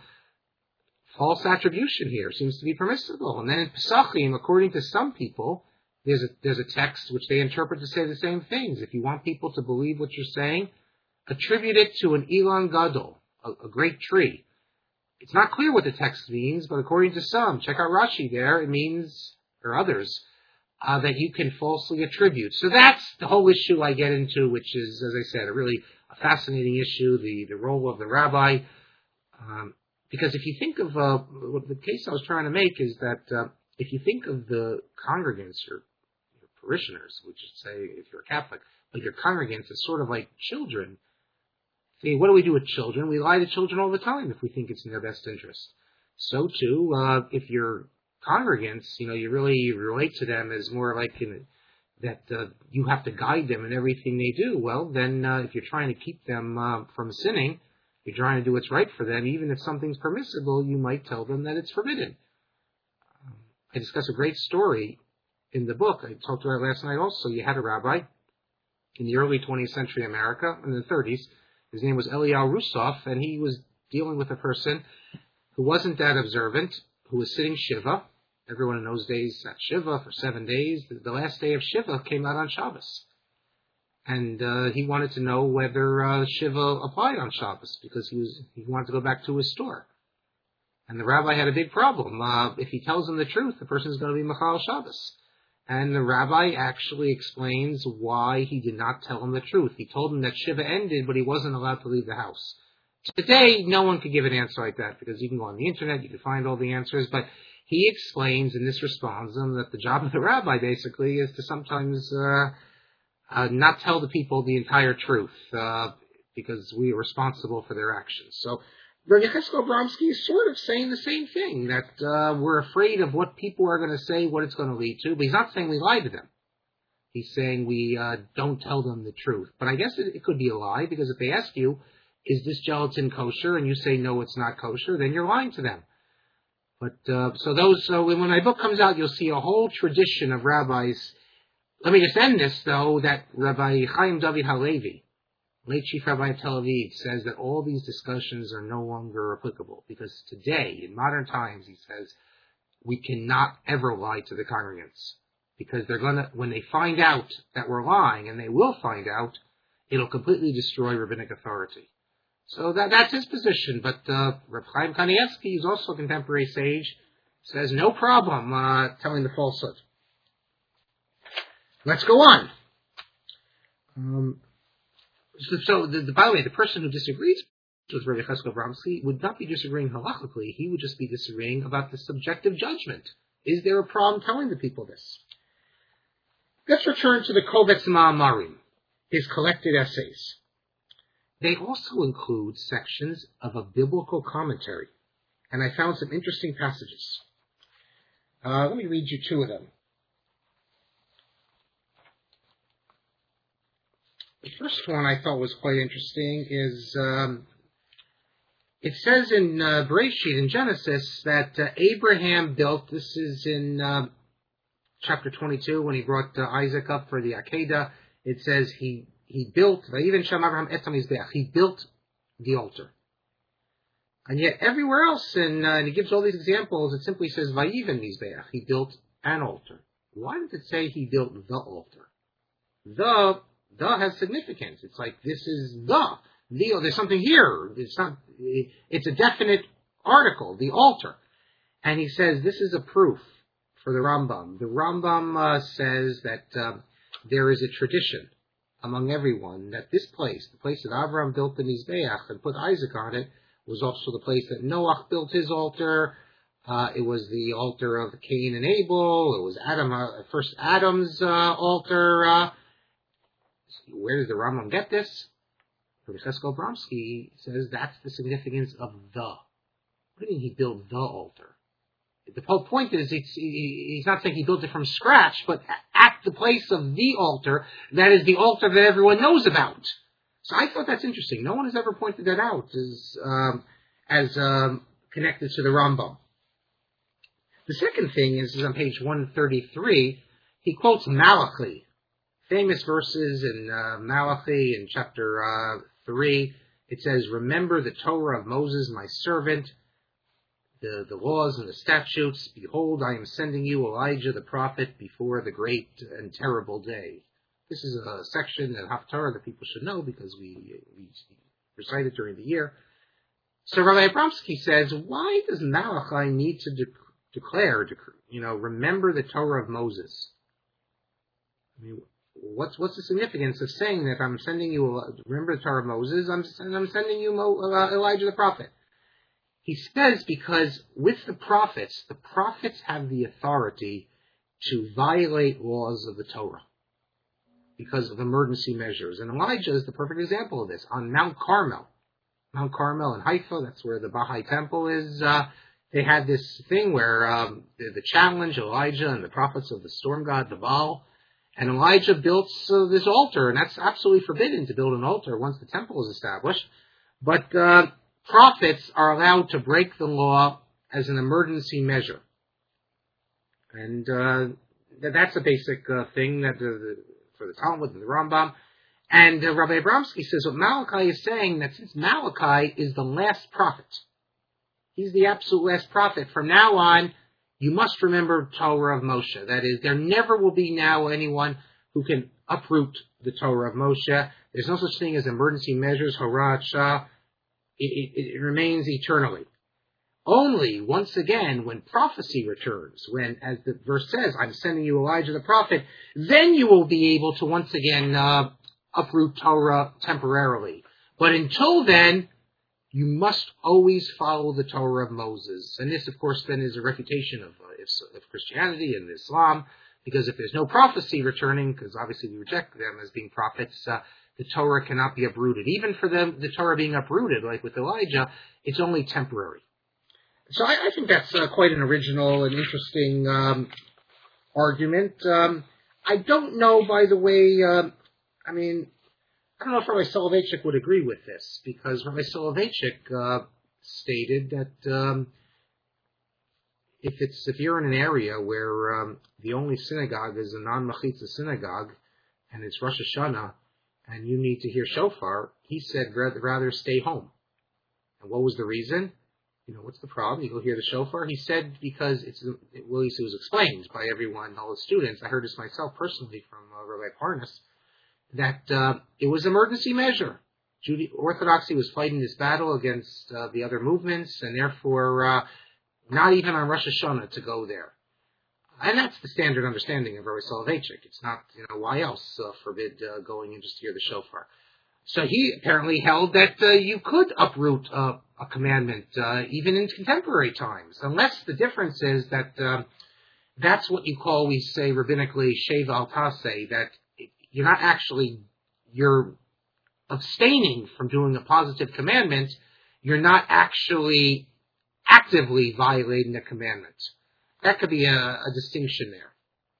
S1: False attribution here seems to be permissible. And then in Pesachim, according to some people, there's a, there's a text which they interpret to say the same things. If you want people to believe what you're saying, attribute it to an Ilan Gadol, a, a great tree. It's not clear what the text means, but according to some, check out Rashi there, it means, or others, uh, that you can falsely attribute. So that's the whole issue I get into, which is, as I said, a really a fascinating issue, the, the role of the rabbi. Um, because if you think of, uh, the case I was trying to make is that uh, if you think of the congregants or your parishioners, which is say if you're a Catholic, but your congregants as sort of like children. See, what do we do with children? We lie to children all the time if we think it's in their best interest. So too, uh, if you're congregants, you know, you really relate to them as more like in, that uh, you have to guide them in everything they do. Well, then uh, if you're trying to keep them uh, from sinning, you're trying to do what's right for them, even if something's permissible, you might tell them that it's forbidden. Um, I discuss a great story in the book. I talked about it last night also. You had a rabbi in the early twentieth century America, in the thirties. His name was Eliyahu Russoff, and he was dealing with a person who wasn't that observant, who was sitting Shiva. Everyone in those days sat Shiva for seven days. The last day of Shiva came out on Shabbos. And uh, he wanted to know whether uh, Shiva applied on Shabbos, because he was he wanted to go back to his store. And the rabbi had a big problem. Uh, if he tells him the truth, the person's going to be Machal Shabbos. And the rabbi actually explains why he did not tell him the truth. He told him that Shiva ended, but he wasn't allowed to leave the house. Today, no one could give an answer like that, because you can go on the internet, you can find all the answers, but he explains, and this responds to him, that the job of the rabbi, basically, is to sometimes uh, uh, not tell the people the entire truth, uh, because we are responsible for their actions. So, Rabbi Yecheskel Abramsky is sort of saying the same thing, that uh, we're afraid of what people are going to say, what it's going to lead to, but he's not saying we lie to them. He's saying we uh, don't tell them the truth. But I guess it, it could be a lie, because if they ask you, is this gelatin kosher, and you say, no, it's not kosher, then you're lying to them. But uh, so those, so when my book comes out, you'll see a whole tradition of rabbis. Let me just end this, though, that Rabbi Chaim David Halevi, late Chief Rabbi of Tel Aviv, says that all these discussions are no longer applicable, because today, in modern times, he says, we cannot ever lie to the congregants, because they're gonna, when they find out that we're lying, and they will find out, it'll completely destroy rabbinic authority. So that that's his position, but uh, Reb Chaim Kanievsky, who's also a contemporary sage, says no problem uh, telling the falsehood. Let's go on. Um, so, so the, the, by the way, the person who disagrees with Rabbi Yecheskel Abramsky would not be disagreeing halachically. He would just be disagreeing about the subjective judgment. Is there a problem telling the people this? Let's return to the Kovetz Ma'amarim, his collected essays. They also include sections of a biblical commentary, and I found some interesting passages. Uh, let me read you two of them. The first one I thought was quite interesting is, um, it says in uh, Bereshit, in Genesis, that uh, Abraham built, this is in uh, chapter twenty-two, when he brought uh, Isaac up for the Akedah, it says he He built, even Shem Abraham etam mizbeach, he built the altar. And yet everywhere else, in, uh, and he gives all these examples, it simply says vayiven mizbeach, he built an altar. Why does it say he built the altar? The, the has significance. It's like, this is the, the, there's something here. It's not, it's a definite article, the altar. And he says this is a proof for the Rambam. The Rambam uh, says that uh, there is a tradition among everyone that this place, the place that Avraham built the Mizbeach and put Isaac on it, was also the place that Noah built his altar. Uh, it was the altar of Cain and Abel. It was Adam, uh, first Adam's uh, altar. Uh, where does the Rambam get this? Rabbi Yecheskel Abramsky says that's the significance of the. What do you mean he built the altar? the whole point is it's, he's not saying he built it from scratch, but at the place of the altar, that is the altar that everyone knows about. So I thought that's interesting. No one has ever pointed that out as, um, as um, connected to the Rambam. The second thing is, is on page one thirty-three, he quotes Malachi, famous verses in uh, Malachi in chapter uh, three. It says, "Remember the Torah of Moses, my servant, the, the laws and the statutes. Behold, I am sending you Elijah the prophet before the great and terrible day." This is a section in Haftarah that people should know because we, we recite it during the year. So Rabbi Abramsky says, why does Malachi need to de- declare, de- you know, remember the Torah of Moses? I mean, what's what's the significance of saying that I'm sending you, remember the Torah of Moses, I'm, I'm sending you Mo, uh, Elijah the prophet? He says because with the prophets, the prophets have the authority to violate laws of the Torah because of emergency measures. And Elijah is the perfect example of this. On Mount Carmel, Mount Carmel in Haifa, that's where the Baha'i temple is, uh, they had this thing where um, the, the challenge, Elijah and the prophets of the storm god, the Baal, and Elijah built uh, this altar, and that's absolutely forbidden to build an altar once the temple is established. But uh, prophets are allowed to break the law as an emergency measure. And uh, that's a basic uh, thing that the, the for the Talmud and the Rambam. And uh, Rabbi Abramsky says what Malachi is saying, that since Malachi is the last prophet, he's the absolute last prophet, from now on, you must remember Torah of Moshe. That is, there never will be now anyone who can uproot the Torah of Moshe. There's no such thing as emergency measures, Horat Shah. It, it, it remains eternally. Only, once again, when prophecy returns, when, as the verse says, I'm sending you Elijah the prophet, then you will be able to once again uh, uproot Torah temporarily. But until then, you must always follow the Torah of Moses. And this, of course, then is a refutation of, uh, of Christianity and Islam, because if there's no prophecy returning, because obviously we reject them as being prophets, uh, the Torah cannot be uprooted. Even for them, the Torah being uprooted, like with Elijah, it's only temporary. So I, I think that's uh, quite an original and interesting um, argument. Um, I don't know, by the way, uh, I mean, I don't know if Rabbi Soloveitchik would agree with this, because Rabbi Soloveitchik uh, stated that um, if it's if you're in an area where um, the only synagogue is a non-Mechitza synagogue, and it's Rosh Hashanah, and you need to hear shofar, he said rather, rather stay home. And what was the reason? You know, what's the problem? You go hear the shofar? He said because it's, it, well, it was explained by everyone, all the students. I heard this myself personally from uh, Rabbi Parnas, that uh, it was an emergency measure. Jude- Orthodoxy was fighting this battle against uh, the other movements, and therefore uh, not even on Rosh Hashanah to go there. And that's the standard understanding of Rabbi Soloveitchik. It's not, you know, why else uh, forbid uh, going and just hear the shofar? So he apparently held that uh, you could uproot uh, a commandment, uh, even in contemporary times, unless the difference is that uh, that's what you call, we say rabbinically, sheva al taseh, that you're not actually, you're abstaining from doing a positive commandment, you're not actually actively violating the commandment. That could be a, a distinction there.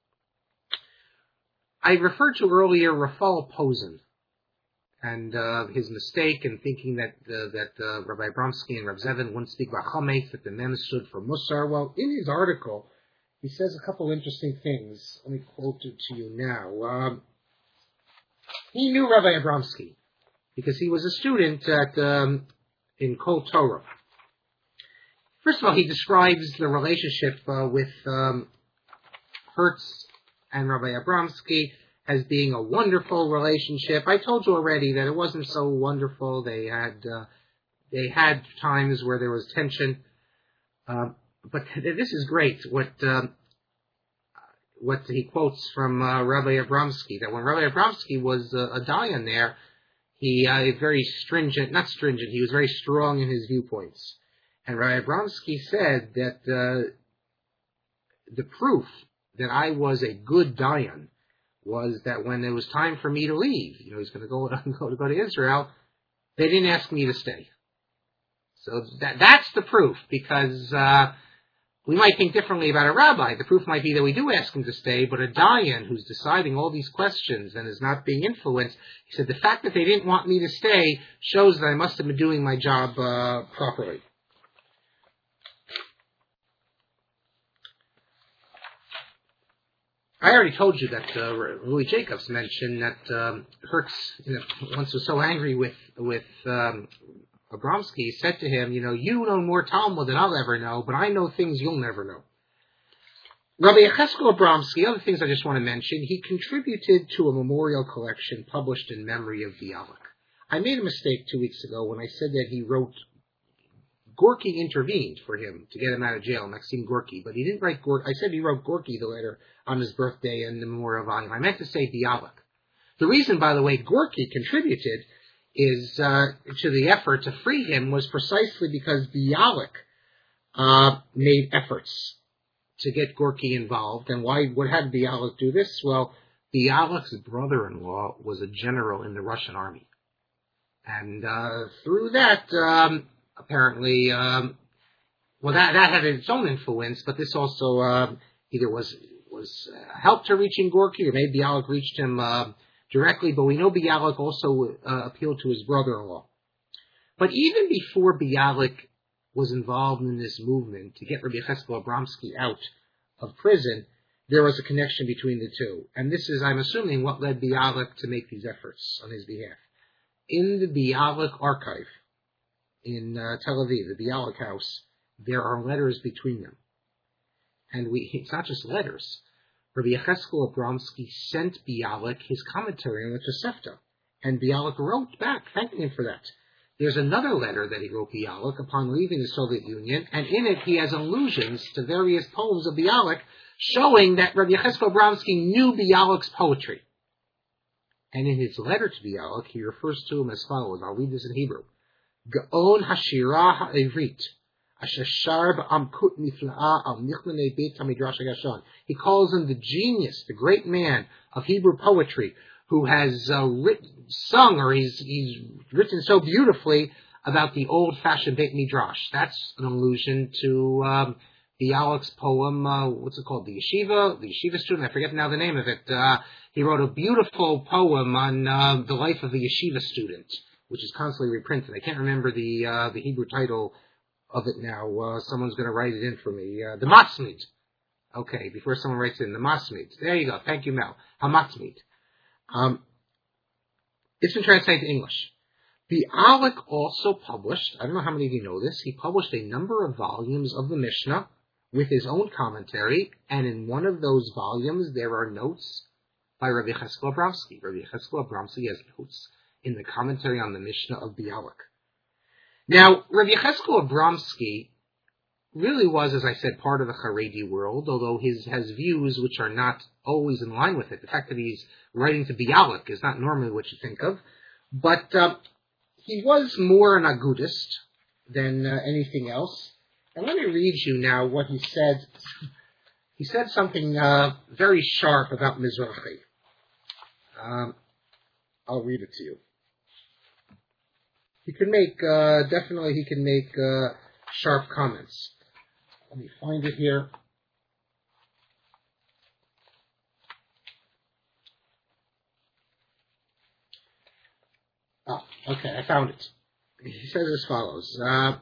S1: I referred to earlier Raphael Posen and uh, his mistake in thinking that uh, that uh, Rabbi Abramsky and Reb Zevin wouldn't speak about Chametz, that the mem stood for Musar. Well, in his article, he says a couple interesting things. Let me quote it to you now. Um, he knew Rabbi Abramsky because he was a student at um, in Kol Torah. First of all, he describes the relationship uh, with um, Hertz and Rabbi Abramsky as being a wonderful relationship. I told you already that it wasn't so wonderful. They had uh, they had times where there was tension. Uh, but this is great. What um, what he quotes from uh, Rabbi Abramsky, that when Rabbi Abramsky was uh, a dayan there, he uh, very stringent, not stringent. He was very strong in his viewpoints. And Rabbi Abramsky said that uh, the proof that I was a good dayan was that when it was time for me to leave, you know, he's going to go, go to go to Israel, they didn't ask me to stay. So that that's the proof, because uh, we might think differently about a rabbi. The proof might be that we do ask him to stay, but a dayan who's deciding all these questions and is not being influenced, he said, the fact that they didn't want me to stay shows that I must have been doing my job uh, properly. I already told you that uh, Louis Jacobs mentioned that um, Herx, you know, once was so angry with with um, Abramsky, he said to him, you know, you know more Talmud than I'll ever know, but I know things you'll never know. Rabbi Yecheskel Abramsky, other things I just want to mention, he contributed to a memorial collection published in memory of Bialik. I made a mistake two weeks ago when I said that he wrote, Gorky intervened for him to get him out of jail, Maxim Gorky, but he didn't write Gorky. I said he wrote Gorky the letter on his birthday in the memorial volume. I meant to say Bialik. The reason, by the way, Gorky contributed is uh, to the effort to free him was precisely because Bialik uh, made efforts to get Gorky involved. And why? What had Bialik do this? Well, Bialik's brother-in-law was a general in the Russian army, and uh, through that, um, apparently, um, well, that that had its own influence. But this also uh, either was was uh, helped to reaching Gorky, or maybe Bialik reached him uh, directly. But we know Bialik also uh, appealed to his brother-in-law. But even before Bialik was involved in this movement to get Rabbi Yecheskel Abramsky out of prison, there was a connection between the two. And this is, I'm assuming, what led Bialik to make these efforts on his behalf. In the Bialik archive in uh, Tel Aviv, the Bialik house, there are letters between them. And we, it's not just letters. Rabbi Yecheskel Abramsky sent Bialik his commentary on the Tosefta. And Bialik wrote back, thanking him for that. There's another letter that he wrote Bialik upon leaving the Soviet Union, and in it he has allusions to various poems of Bialik, showing that Rabbi Yecheskel Abramsky knew Bialik's poetry. And in his letter to Bialik, he refers to him as follows. I'll read this in Hebrew. Gaon hashira ha'evrit, asher shar ba'amkut nifla'a al nichlene beit hamidrash hagashan. He calls him the genius, the great man of Hebrew poetry, who has uh, written, sung, or he's, he's written so beautifully about the old-fashioned Beit Midrash. That's an allusion to um, Bialik's poem, uh, what's it called, the Yeshiva, the Yeshiva student, I forget now the name of it. Uh, he wrote a beautiful poem on uh, the life of the Yeshiva student, which is constantly reprinted. I can't remember the uh, the Hebrew title of it now. Uh, someone's going to write it in for me. Uh, the Matzmid. Okay, before someone writes it in, the Matzmid. There you go. Thank you, Mel. HaMatzmid. Um, it's been translated to English. Bialik also published, I don't know how many of you know this, he published a number of volumes of the Mishnah with his own commentary, and in one of those volumes there are notes by Rabbi Yecheskel Abramsky. Rabbi Yecheskel Abramsky has notes in the commentary on the Mishnah of Bialik. Now, Rabbi Yecheskel Abramsky really was, as I said, part of the Haredi world, although he has views which are not always in line with it. The fact that he's writing to Bialik is not normally what you think of, but uh, he was more an agudist than uh, anything else. And let me read you now what he said. He said something uh, very sharp about Mizrahi. Um, I'll read it to you. He can make, uh, definitely he can make uh, sharp comments. Let me find it here. Oh, okay, I found it. He says as follows. Uh,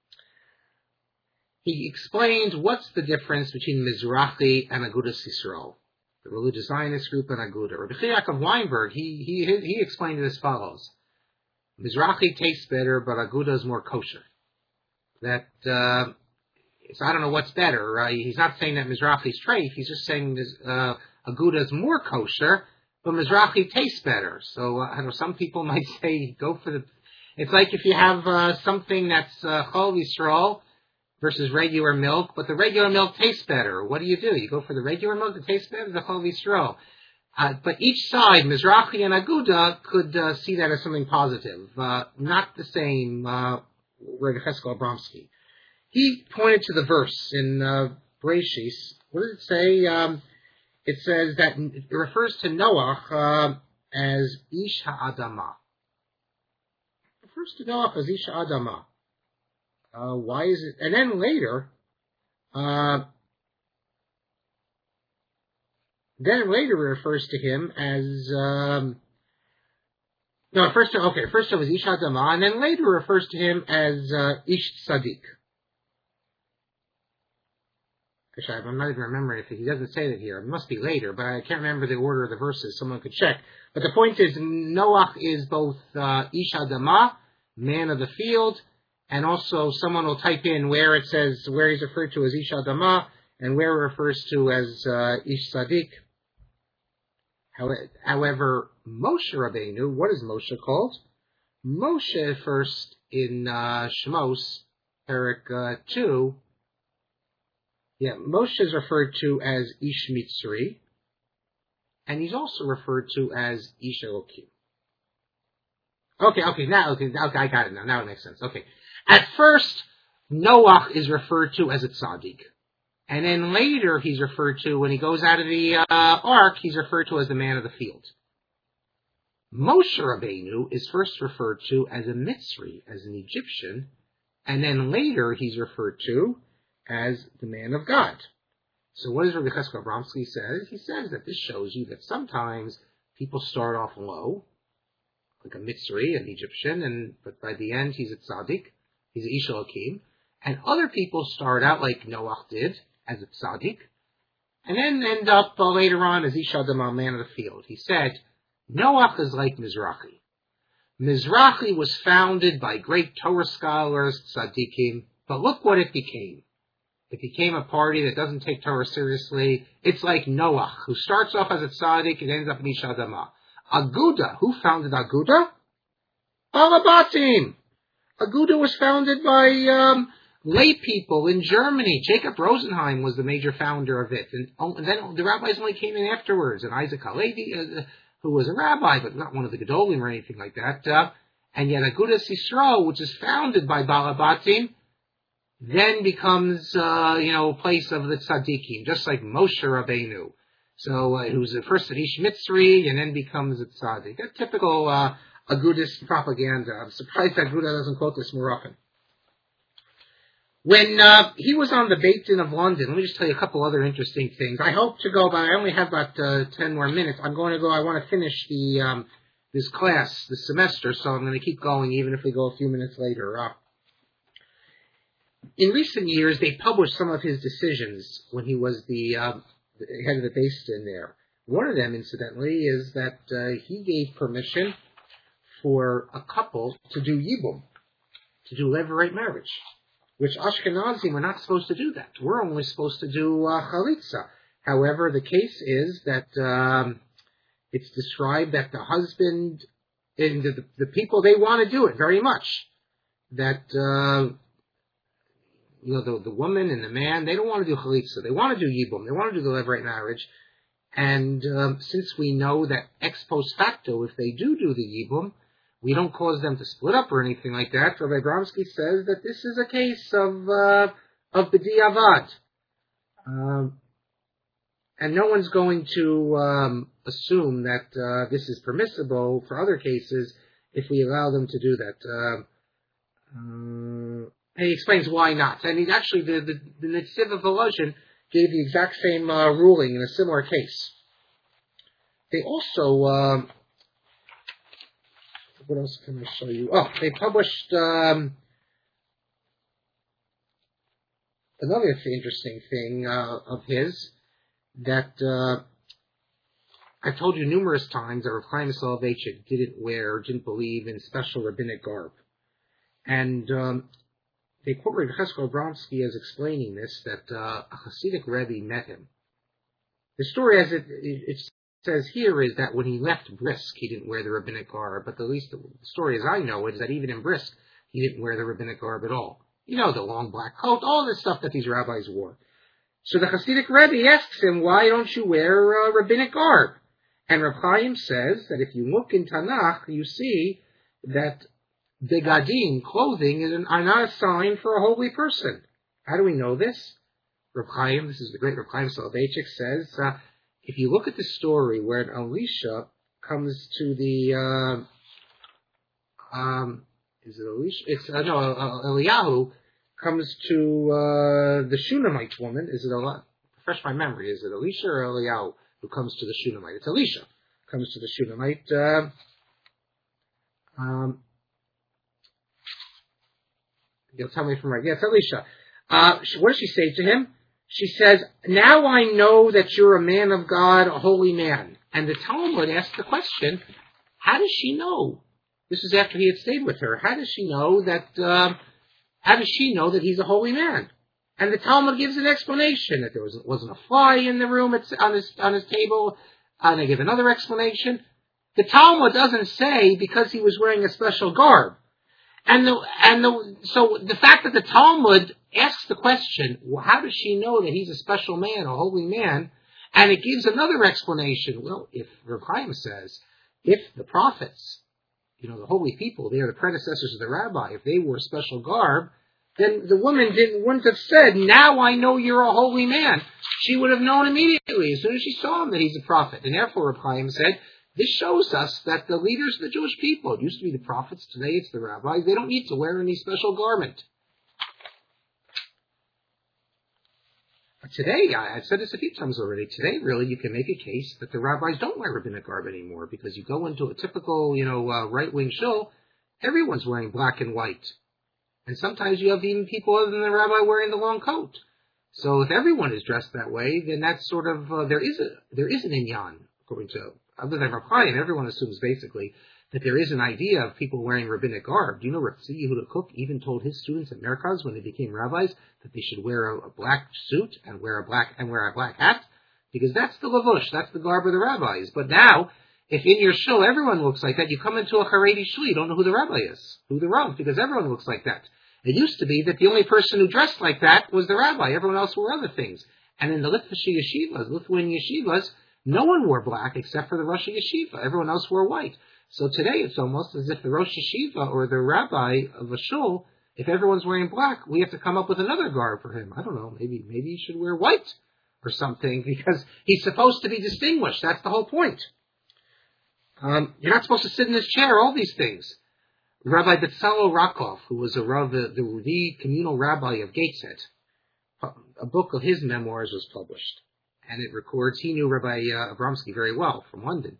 S1: he explained what's the difference between Mizrahi and Agudas Yisrael, the religious Zionist group, and Aguda. Rabbi Yaakov Weinberg, he, he, he explained it as follows. Mizrahi tastes better, but Aguda is more kosher. That, uh, so I don't know what's better. Uh, he's not saying that Mizrahi is treif. He's just saying uh, Aguda is more kosher, but Mizrahi tastes better. So uh, I know some people might say go for the. It's like if you have uh, something that's uh, Chol Yisrael versus regular milk, but the regular milk tastes better. What do you do? You go for the regular milk that tastes better, the Chol Yisrael. Uh, but each side, Mizrahi and Aguda, could uh, see that as something positive. Uh, not the same. Uh, Rabbi Yecheskel Abramsky. He pointed to the verse in uh, Bereshis. What does it say? Um, it says that it refers to Noah uh, as Ish HaAdamah. It refers to Noah as Ish HaAdamah. Uh, why is it? And then later, Uh, then later refers to him as, um, no, first, okay, first it was Ish Adama, and then later refers to him as uh, Ish Tzaddik. Actually, I'm not even remembering if he doesn't say that here. It must be later, but I can't remember the order of the verses. Someone could check. But the point is, Noach is both uh, Ish Adama, man of the field, and also someone will type in where it says, where he's referred to as Ish Adama, and where it refers to as uh, Ish Tzaddik. However, Moshe Rabbeinu, what is Moshe called? Moshe first in uh, Shemos, Perek uh, two, yeah, Moshe is referred to as Ish Mitzri, and he's also referred to as Ish Elokim. Okay, okay, now, okay, okay, I got it now. Now it makes sense. Okay. At first, Noach is referred to as a tzaddik. And then later he's referred to, when he goes out of the uh, ark, he's referred to as the man of the field. Moshe Rabbeinu is first referred to as a Mitzri, as an Egyptian, and then later he's referred to as the man of God. So what does Rabbi Cheskel Abramsky says? He says that this shows you that sometimes people start off low, like a Mitzri, an Egyptian, and but by the end he's a tzaddik, he's a Ish Elokim, and other people start out like Noach did, as a tzaddik, and then end up uh, later on as Ish Adama, man of the field. He said, Noach is like Mizrahi. Mizrahi was founded by great Torah scholars, tzaddikim, but look what it became. It became a party that doesn't take Torah seriously. It's like Noach, who starts off as a tzaddik and ends up in Ish Adama. Aguda, who founded Aguda? Balabatim. Aguda was founded by um, lay people in Germany. Jacob Rosenheim was the major founder of it. And, oh, and then the rabbis only came in afterwards. And Isaac Halevi, uh, who was a rabbi, but not one of the Gedolim or anything like that. Uh, and yet Agudas Yisrael, which is founded by Balabatim, then becomes, uh, you know, a place of the tzaddikim, just like Moshe Rabbeinu. So, uh, who's the first at Ish Mitzri and then becomes a tzaddik. That typical uh, Agudist propaganda. I'm surprised that Aguda doesn't quote this more often. When uh, he was on the Beit Din of London, let me just tell you a couple other interesting things. I hope to go, but I only have about uh, ten more minutes. I'm going to go, I want to finish the um, this class, this semester, so I'm going to keep going even if we go a few minutes later. Uh, in recent years, they published some of his decisions when he was the, uh, the head of the Beit Din there. One of them, incidentally, is that uh, he gave permission for a couple to do yibum, to do levirate marriage, which Ashkenazim are not supposed to do that. We're only supposed to do uh, chalitza. However, the case is that um, it's described that the husband and the, the people, they want to do it very much. That, uh, you know, the, the woman and the man, they don't want to do chalitza. They want to do yibum. They want to do the levirate marriage. And um, since we know that ex post facto, if they do do the yibum, we don't cause them to split up or anything like that. Rabbi Abramsky says that this is a case of uh, of b'diavad, um, and no one's going to um, assume that uh, this is permissible for other cases if we allow them to do that. Uh, uh, and he explains why not. And he actually, the the, the Netziv of Volozhin gave the exact same uh, ruling in a similar case. They also. Uh, What else can I show you? Oh, they published um, another interesting thing uh, of his that uh, I've told you numerous times that Rav Chaim Soloveitchik didn't wear, didn't believe in special rabbinic garb. And um, they quote Rav Cheskel Abramsky as explaining this, that uh, a Hasidic Rebbe met him. The story, as it, it, it's says here, is that when he left Brisk, he didn't wear the rabbinic garb, but the least the story as I know it is that even in Brisk, he didn't wear the rabbinic garb at all. You know, the long black coat, all this stuff that these rabbis wore. So the Hasidic Rebbe asks him, why don't you wear uh, rabbinic garb? And Rav Chaim says that if you look in Tanakh, you see that begadim, clothing, is an, are not a sign for a holy person. How do we know this? Rav Chaim, this is the great Rav Chaim Soloveitchik, says, uh, if you look at the story where Elisha comes to the, uh, um, is it Elisha? It's, uh, no, uh, Eliyahu comes to uh, the Shunammite woman. Is it a refresh my memory? Is it Elisha or Eliyahu who comes to the Shunammite? It's Elisha comes to the Shunammite. Uh, um, you'll tell me if I'm right. Yeah, it's Elisha. Uh, she, what does she say to him? She says, "Now I know that you're a man of God, a holy man." And the Talmud asks the question, how does she know? This is after he had stayed with her. How does she know that? Uh, how does she know that he's a holy man? And the Talmud gives an explanation that there was, wasn't a fly in the room at, on his on his table. And they give another explanation. The Talmud doesn't say because he was wearing a special garb. And the and the so the fact that the Talmud asks the question, well, how does she know that he's a special man, a holy man? And it gives another explanation. Well, if Reb Chaim says, if the prophets, you know, the holy people, they are the predecessors of the rabbi, if they wore special garb, then the woman didn't wouldn't have said, "Now I know you're a holy man." She would have known immediately as soon as she saw him that he's a prophet. And therefore, Reb Chaim said, this shows us that the leaders of the Jewish people, it used to be the prophets, today it's the rabbis, they don't need to wear any special garment. But today, I've said this a few times already, today really you can make a case that the rabbis don't wear rabbinic garb anymore, because you go into a typical, you know, uh, right-wing shul, everyone's wearing black and white. And sometimes you have even people other than the rabbi wearing the long coat. So if everyone is dressed that way, then that's sort of, uh, there is a, there is an inyan, according to, other than Rav Chaim, everyone assumes basically that there is an idea of people wearing rabbinic garb. Do you know Rav Tzvi Yehuda Kook even told his students at Merkaz when they became rabbis that they should wear a, a black suit and wear a black and wear a black hat? Because that's the lavush, that's the garb of the rabbis. But now, if in your shul everyone looks like that, you come into a Haredi shul, you don't know who the rabbi is, who the Rav, because everyone looks like that. It used to be that the only person who dressed like that was the rabbi. Everyone else wore other things. And in the Litvish yeshivas, Lithuanian yeshivas, no one wore black except for the Rosh Yeshiva. Everyone else wore white. So today it's almost as if the Rosh Yeshiva or the rabbi of a shul, if everyone's wearing black, we have to come up with another garb for him. I don't know, maybe maybe he should wear white or something, because he's supposed to be distinguished. That's the whole point. Um, you're not supposed to sit in his chair, all these things. Rabbi Betzalel Rakov, who was a Rav, the, the, the communal rabbi of Gateshead, a book of his memoirs was published. And it records, he knew Rabbi uh, Abramsky very well from London.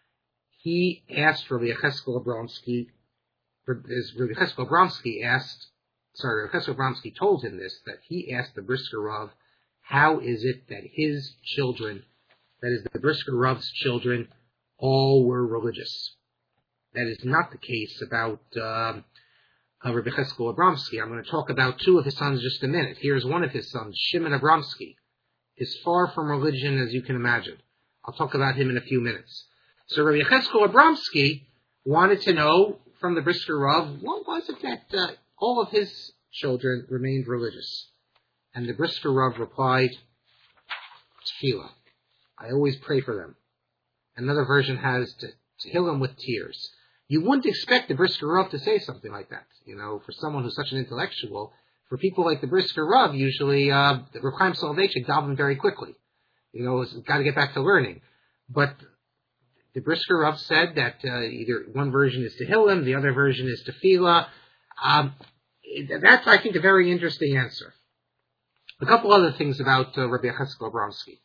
S1: He asked Rabbi Yecheskel Abramsky, Rabbi Yecheskel Abramsky asked, sorry, Rabbi Yecheskel Abramsky told him this, that he asked the Brisker Rav, how is it that his children, that is the Brisker Rav's children, all were religious? That is not the case about um, uh, Rabbi Yecheskel Abramsky. I'm going to talk about two of his sons in just a minute. Here's one of his sons, Shimon Abramsky, is far from religion as you can imagine. I'll talk about him in a few minutes. So Rabbi Yecheskel Abramsky wanted to know from the Brisker Rav, what was it that uh, all of his children remained religious? And the Brisker Rav replied, Tefillah. I always pray for them. Another version has to Tehillim with tears. You wouldn't expect the Brisker Rav to say something like that. You know, for someone who's such an intellectual, for people like the Brisker Rav, usually, uh, the Reb Chaim Soloveitchik daven very quickly. You know, it's got to get back to learning. But the Brisker Rav said that uh, either one version is Tehillim, the other version is Tefillah. Um, that's, I think, a very interesting answer. A couple other things about uh, Rabbi Yecheskel Abramsky.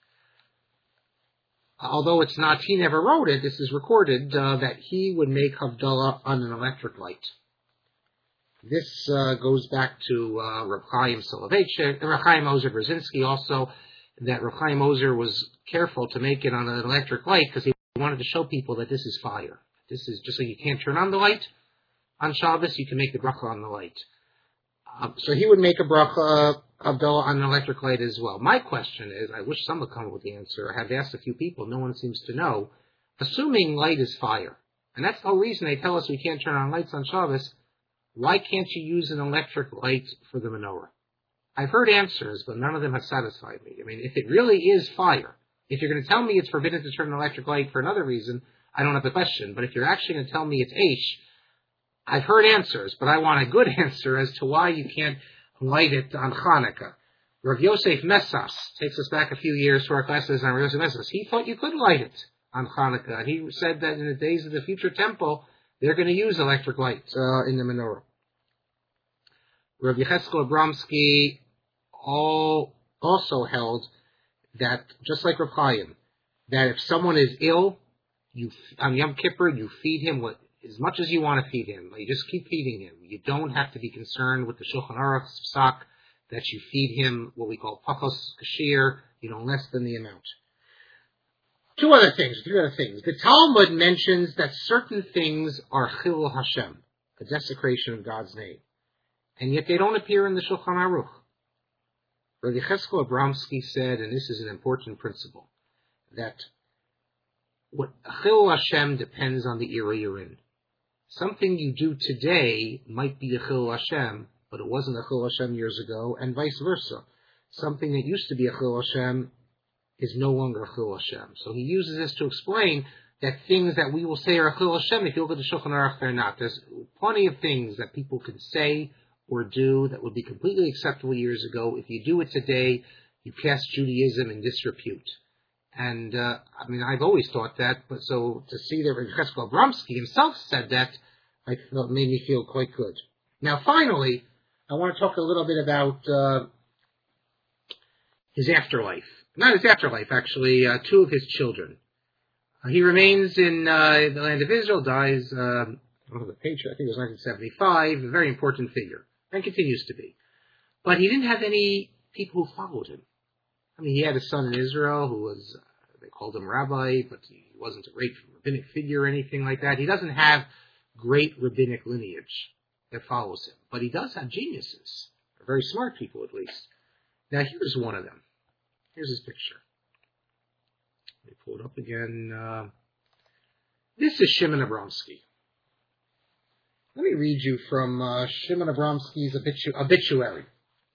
S1: Although it's not, he never wrote it, this is recorded, uh, that he would make Havdalah on an electric light. This uh, goes back to uh, Reb Chaim Soloveitchik, Reb Chaim Ozer Brzezinski also, that Reb Chaim Ozer was careful to make it on an electric light because he wanted to show people that this is fire. This is just like you can't turn on the light on Shabbos, you can make the bracha on the light. Um, so he would make a bracha uh, Havdalah on an electric light as well. My question is, I wish someone would come up with the answer. I have asked a few people, no one seems to know. Assuming light is fire, and that's the whole reason they tell us we can't turn on lights on Shabbos, why can't you use an electric light for the menorah? I've heard answers, but none of them have satisfied me. I mean, if it really is fire, if you're going to tell me it's forbidden to turn an electric light for another reason, I don't have a question. But if you're actually going to tell me it's Aish, I've heard answers, but I want a good answer as to why you can't light it on Hanukkah. Rav Yosef Messas takes us back a few years to our classes on Rav Yosef Messas. He thought you could light it on Hanukkah. And he said that in the days of the future temple, they're going to use electric lights uh, in the menorah. Rabbi Yecheskel Abramsky all also held that, just like Rav Chaim, that if someone is ill, you on Yom Kippur, you feed him what, as much as you want to feed him. You just keep feeding him. You don't have to be concerned with the Shulchan Aruch psak that you feed him what we call pachos kashir, you know, less than the amount. Two other things, three other things. The Talmud mentions that certain things are chilul Hashem, a desecration of God's name, and yet they don't appear in the Shulchan Aruch. Rabbi Yecheskel Abramsky said, and this is an important principle, that what chilul Hashem depends on the era you're in. Something you do today might be a chilul Hashem, but it wasn't a chilul Hashem years ago, and vice versa. Something that used to be a chilul Hashem is no longer a chilul Hashem. So he uses this to explain that things that we will say are a chilul Hashem, if you look at the Shulchan Aruch, they're not. There's plenty of things that people can say or do that would be completely acceptable years ago. If you do it today, you cast Judaism in disrepute. And, uh, I mean, I've always thought that, but so to see that Rabbi Yecheskel Abramsky himself said that, I felt made me feel quite good. Now, finally, I want to talk a little bit about uh, his afterlife. Not his afterlife, actually, uh, two of his children. Uh, he remains in uh, the land of Israel, dies, uh, I don't know the page, I think it was nineteen seventy-five, a very important figure, and continues to be. But he didn't have any people who followed him. I mean, he had a son in Israel who was, uh, they called him rabbi, but he wasn't a great rabbinic figure or anything like that. He doesn't have great rabbinic lineage that follows him. But he does have geniuses, very smart people at least. Now, here's one of them. Here's his picture. Let me pull it up again. Uh, this is Shimon Abramsky. Let me read you from uh, Shimon Abramsky's obitu- obituary.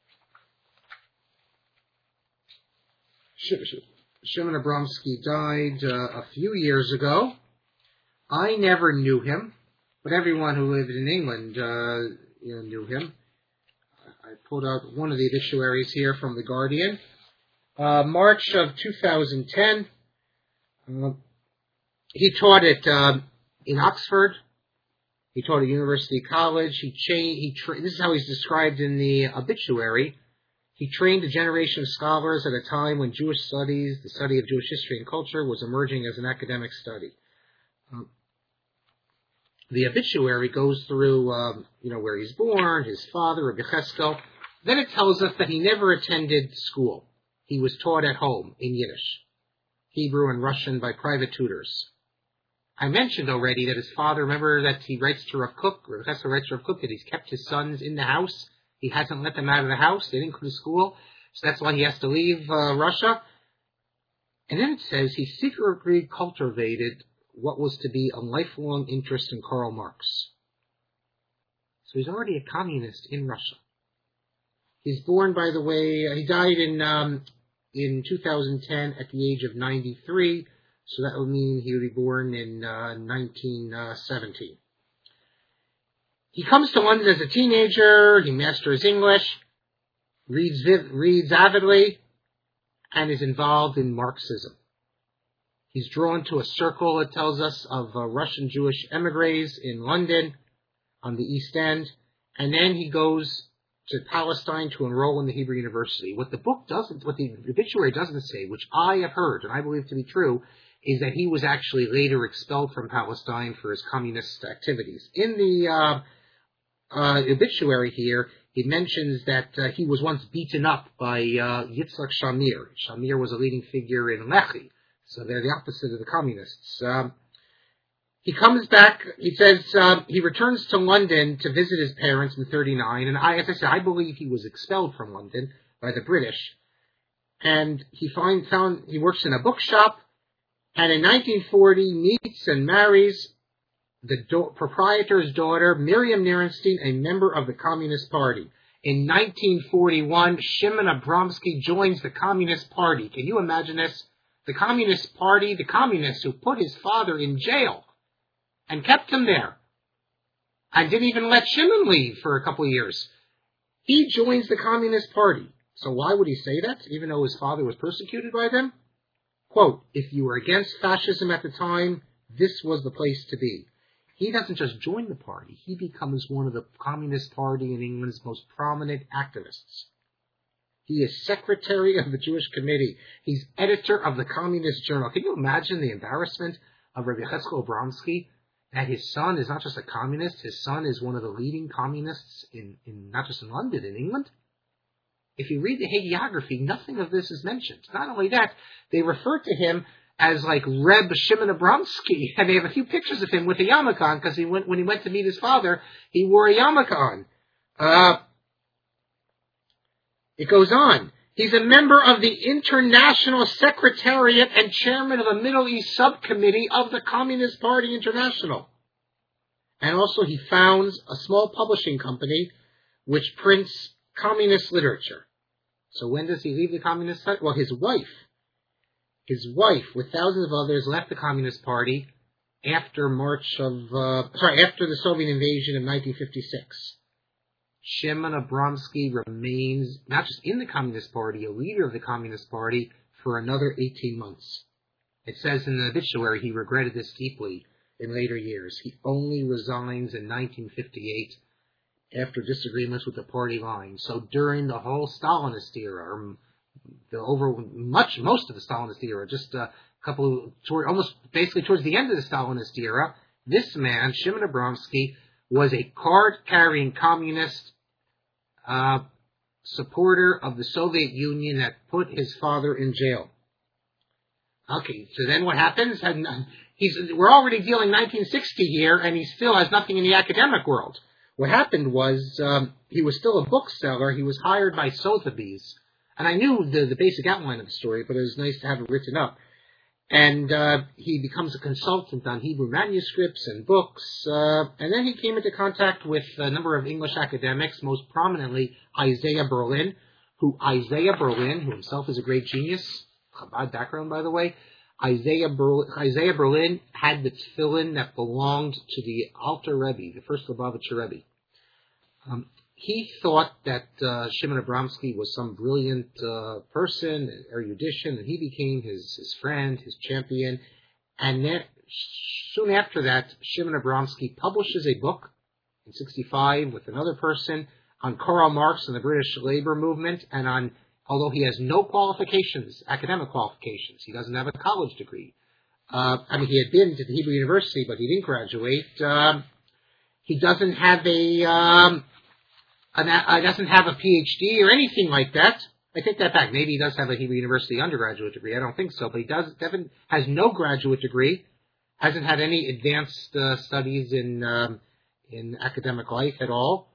S1: Shimon Abramsky died uh, a few years ago. I never knew him, but everyone who lived in England uh, you know, knew him. I pulled out one of the obituaries here from The Guardian. Uh, March of two thousand ten. Uh, he taught at uh, in Oxford. He taught at University College. He changed. He tra- this is how he's described in the obituary. He trained a generation of scholars at a time when Jewish studies, the study of Jewish history and culture, was emerging as an academic study. Um, the obituary goes through, um, you know, where he's born, his father, Rabbi Yecheskel. Then it tells us that he never attended school. He was taught at home in Yiddish, Hebrew, and Russian by private tutors. I mentioned already that his father, remember that he writes to Rav Kook, Rav Yecheskel writes to Rav Kook that he's kept his sons in the house. He hasn't let them out of the house. They didn't go to school. So that's why he has to leave uh, Russia. And then it says he secretly cultivated what was to be a lifelong interest in Karl Marx. So he's already a communist in Russia. He's born, by the way, uh, he died in um, in two thousand ten at the age of ninety-three. So that would mean he would be born in uh, nineteen seventeen. He comes to London as a teenager, he masters English, reads, reads avidly, and is involved in Marxism. He's drawn to a circle, it tells us, of uh, Russian Jewish emigres in London on the East End, and then he goes to Palestine to enroll in the Hebrew University. What the book doesn't, what the obituary doesn't say, which I have heard, and I believe to be true, is that he was actually later expelled from Palestine for his communist activities. In the uh, Uh, obituary here, he mentions that uh, he was once beaten up by uh, Yitzhak Shamir. Shamir was a leading figure in Lehi, so they're the opposite of the communists. Um, he comes back, he says, uh, he returns to London to visit his parents in thirty-nine, and I, as I said, I believe he was expelled from London by the British, and he find, found, he works in a bookshop, and in nineteen forty meets and marries the do- proprietor's daughter, Miriam Nierenstein, a member of the Communist Party. In nineteen forty-one, Shimon Abramsky joins the Communist Party. Can you imagine this? The Communist Party, the communists who put his father in jail and kept him there and didn't even let Shimon leave for a couple of years. He joins the Communist Party. So why would he say that, even though his father was persecuted by them? Quote, if you were against fascism at the time, this was the place to be. he doesn't just join the party, he becomes one of the Communist Party in England's most prominent activists. He is secretary of the Jewish Committee. He's editor of the Communist Journal. Can you imagine the embarrassment of Rabbi Yecheskel Abramsky, that his son is not just a communist, his son is one of the leading communists in, in not just in London, in England? If you read the hagiography, nothing of this is mentioned. Not only that, they refer to him as like Reb Shimon Abramsky, and they have a few pictures of him with a yarmulke on, because he went, when he went to meet his father, he wore a yarmulke on. Uh, it goes on. He's a member of the International Secretariat and chairman of a Middle East subcommittee of the Communist Party International. And also he founds a small publishing company which prints communist literature. So when does he leave the Communist Party? Well, his wife, his wife with thousands of others left the Communist Party after March of, uh, sorry, after the Soviet invasion of nineteen fifty-six. Shimon Abramsky remains not just in the Communist Party, a leader of the Communist Party for another eighteen months. It says in the obituary he regretted this deeply in later years. He only resigns in nineteen fifty-eight after disagreements with the party line. So during the whole Stalinist era, or the over much most of the Stalinist era, just a couple toward almost basically towards the end of the Stalinist era, this man Shimon Abramsky was a card-carrying communist uh, supporter of the Soviet Union that put his father in jail. Okay, so then what happens? And he's we're already dealing nineteen sixty here, and he still has nothing in the academic world. What happened was um, he was still a bookseller. He was hired by Sotheby's. And I knew the, the basic outline of the story, but it was nice to have it written up. And uh, he becomes a consultant on Hebrew manuscripts and books. Uh, and then he came into contact with a number of English academics, most prominently Isaiah Berlin, who Isaiah Berlin, who himself is a great genius, Chabad background, by the way, Isaiah Berlin, Isaiah Berlin had the tefillin that belonged to the Alter Rebbe, the first Lubavitcher Rebbe. Um, he thought that uh, Shimon Abramsky was some brilliant uh, person, erudition, and he became his, his friend, his champion. And then, soon after that, Shimon Abramsky publishes a book in sixty-five with another person on Karl Marx and the British labor movement, and on, although he has no qualifications, academic qualifications, he doesn't have a college degree. Uh, I mean, he had been to the Hebrew University, but he didn't graduate. Um, he doesn't have a... Um, I doesn't have a P H D or anything like that. I take that back. Maybe he does have a Hebrew University undergraduate degree. I don't think so. But he does. Devin has no graduate degree. Hasn't had any advanced uh, studies in um, in academic life at all.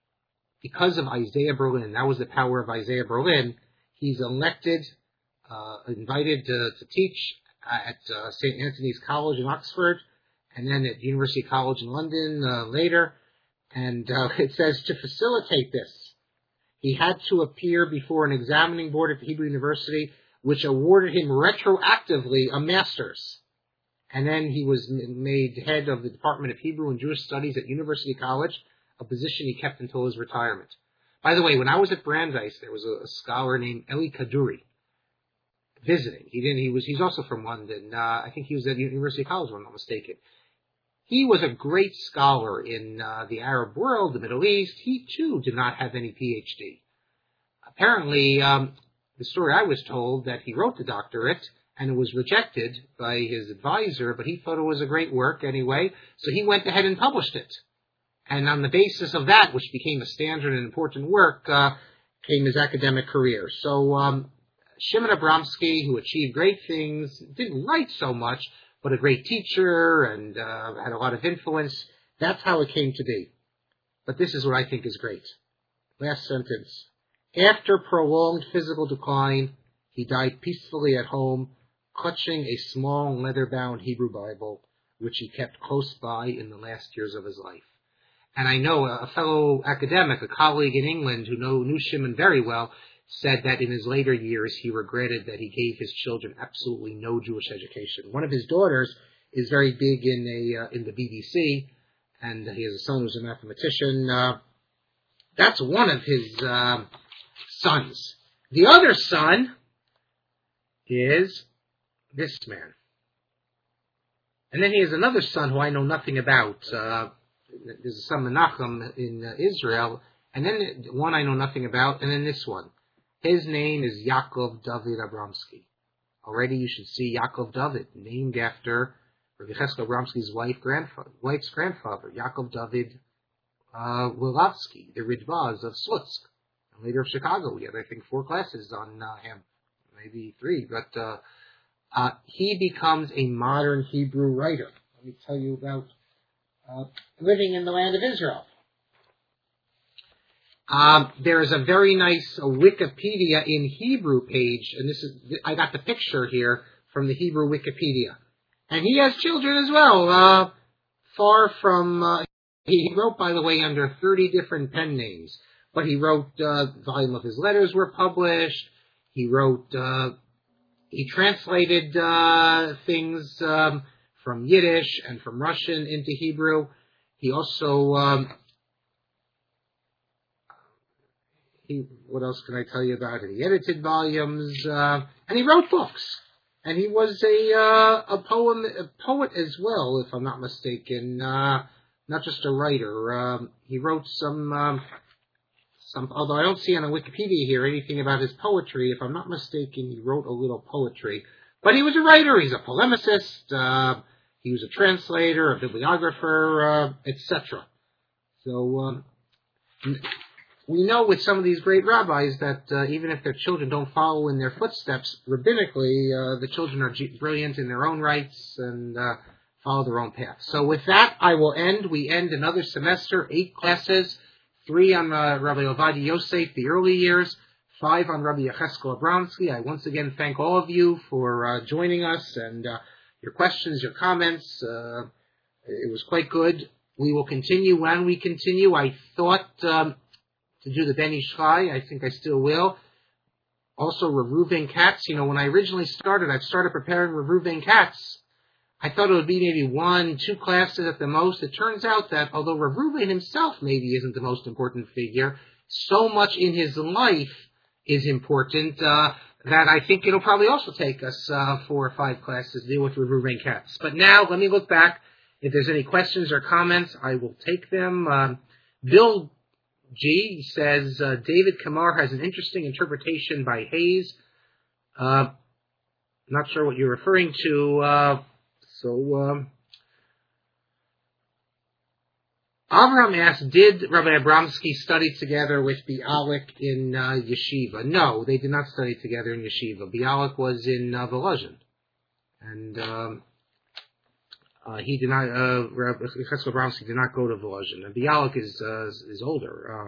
S1: Because of Isaiah Berlin, that was the power of Isaiah Berlin. He's elected, uh, invited to, to teach at uh, Saint Anthony's College in Oxford, and then at University College in London uh, later. And uh, it says, to facilitate this, he had to appear before an examining board at the Hebrew University, which awarded him retroactively a master's. And then he was made head of the Department of Hebrew and Jewish Studies at University College, a position he kept until his retirement. By the way, when I was at Brandeis, there was a, a scholar named Eli Kaduri visiting. He didn't. He was. He's also from London. Uh, I think he was at University College, if I'm not mistaken. He was a great scholar in uh, the Arab world, the Middle East. He, too, did not have any P H D. Apparently, um, the story I was told, that he wrote the doctorate, and it was rejected by his advisor, but he thought it was a great work anyway, so he went ahead and published it. And on the basis of that, which became a standard and important work, uh, came his academic career. So um, Shimon Abramsky, who achieved great things, didn't write so much, but a great teacher and uh, had a lot of influence. That's how it came to be. But this is what I think is great. Last sentence. After prolonged physical decline, he died peacefully at home, clutching a small leather-bound Hebrew Bible, which he kept close by in the last years of his life. And I know a fellow academic, a colleague in England who know, knew Shimon very well, said that in his later years he regretted that he gave his children absolutely no Jewish education. One of his daughters is very big in a uh, in the B B C, and he has a son who's a mathematician. Uh, that's one of his uh, sons. The other son is this man. And then he has another son who I know nothing about. Uh, there's a son Menachem in uh, Israel, and then one I know nothing about, and then this one. His name is Yaakov David Abramsky. Already you should see Yaakov David, named after Rabbi Cheskel Abramsky's wife, grandfather, wife's grandfather, Yaakov David uh, Wilavsky, the Ridvaz of Slutsk, and later of Chicago. We had, I think, four classes on uh, him, maybe three, but uh, uh, he becomes a modern Hebrew writer. Let me tell you about uh, living in the land of Israel. Um, there is a very nice uh, Wikipedia in Hebrew page, and this is I got the picture here from the Hebrew Wikipedia. And he has children as well. Uh, far from uh, he wrote, by the way, under thirty different pen names. But he wrote uh, volume of his letters were published. He wrote uh, he translated uh, things um, from Yiddish and from Russian into Hebrew. He also um, He, what else can I tell you about it? He edited volumes, uh, and he wrote books. And he was a uh, a poem a poet as well, if I'm not mistaken. Uh, not just a writer. Um, he wrote some um, some. Although I don't see on the Wikipedia here anything about his poetry. If I'm not mistaken, he wrote a little poetry. But he was a writer. He's a polemicist. Uh, he was a translator, a bibliographer, uh, et cetera. So. Um, We know with some of these great rabbis that uh, even if their children don't follow in their footsteps rabbinically, uh, the children are g- brilliant in their own rights and uh, follow their own path. So with that, I will end. We end another semester, eight classes, three on uh, Rabbi Ovadia Yosef, the early years, five on Rabbi Yecheskel Abramsky. I once again thank all of you for uh, joining us and uh, your questions, your comments. Uh, it was quite good. We will continue. When we continue, I thought... Um, to do the Ben Ish Chai, I think I still will. Also, Rav Reuven Katz. You know, when I originally started, I started preparing Rav Reuven Katz. I thought it would be maybe one, two classes at the most. It turns out that although Rav Reuven himself maybe isn't the most important figure, so much in his life is important uh, that I think it'll probably also take us uh, four or five classes to deal with Rav Reuven Katz. But now, let me look back. If there's any questions or comments, I will take them. Um, Bill G says, uh, David Kamar has an interesting interpretation by Hayes. Uh, not sure what you're referring to. Uh, so, um, Avraham asked, did Rabbi Abramsky study together with Bialik in uh, Yeshiva? No, they did not study together in Yeshiva. Bialik was in uh, Volozhin. And um, uh, he did not, uh, Rabbi Cheskel Abramsky did not go to Volozhin. And Bialik is, uh, is older. Uh,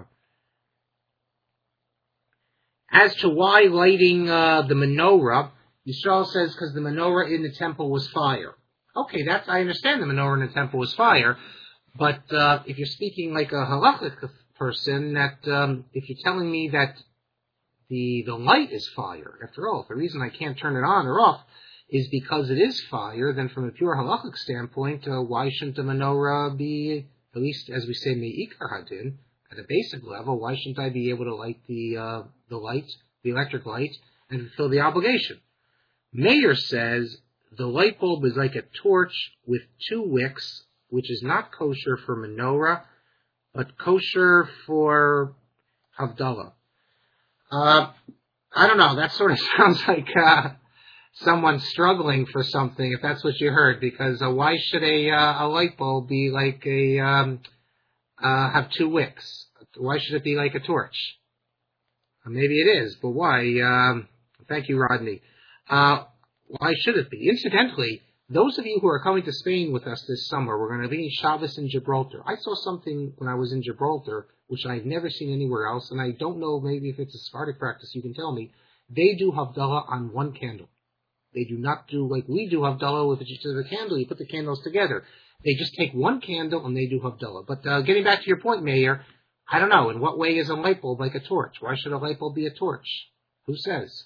S1: as to why lighting uh, the menorah, Yisrael says because the menorah in the temple was fire. Okay, that's, I understand the menorah in the temple was fire. But uh, if you're speaking like a halachic person, that um, if you're telling me that the the light is fire, after all, if the reason I can't turn it on or off is because it is fire, then from a pure halachic standpoint, uh, why shouldn't the menorah be, at least as we say, me'ikar hadin, at a basic level, why shouldn't I be able to light the uh, the light, the electric light, and fulfill the obligation? Meir says the light bulb is like a torch with two wicks, which is not kosher for menorah, but kosher for Havdalah. Uh, I don't know, that sort of sounds like uh, someone struggling for something, if that's what you heard, because uh, why should a, uh, a light bulb be like a, um, uh, have two wicks? Why should it be like a torch? Uh, maybe it is, but why? Um, thank you, Rodney. Uh, why should it be? Incidentally, those of you who are coming to Spain with us this summer, we're going to be in Shabbos in Gibraltar. I saw something when I was in Gibraltar, which I've never seen anywhere else, and I don't know maybe if it's a Sephardic practice, you can tell me. They do Havdalah on one candle. They do not do like we do Havdalah with each other candle. You put the candles together. They just take one candle and they do Havdalah. But uh, getting back to your point, Mayor, I don't know. In what way is a light bulb like a torch? Why should a light bulb be a torch? Who says?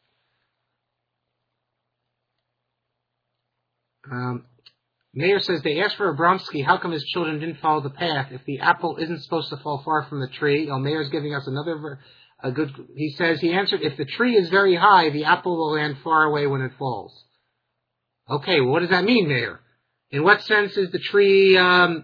S1: Um, Mayor says they asked for Abramsky, how come his children didn't follow the path? If the apple isn't supposed to fall far from the tree, oh, Mayor's giving us another a good. He says he answered, if the tree is very high, the apple will land far away when it falls. Okay, well, what does that mean, Mayor? In what sense is the tree um,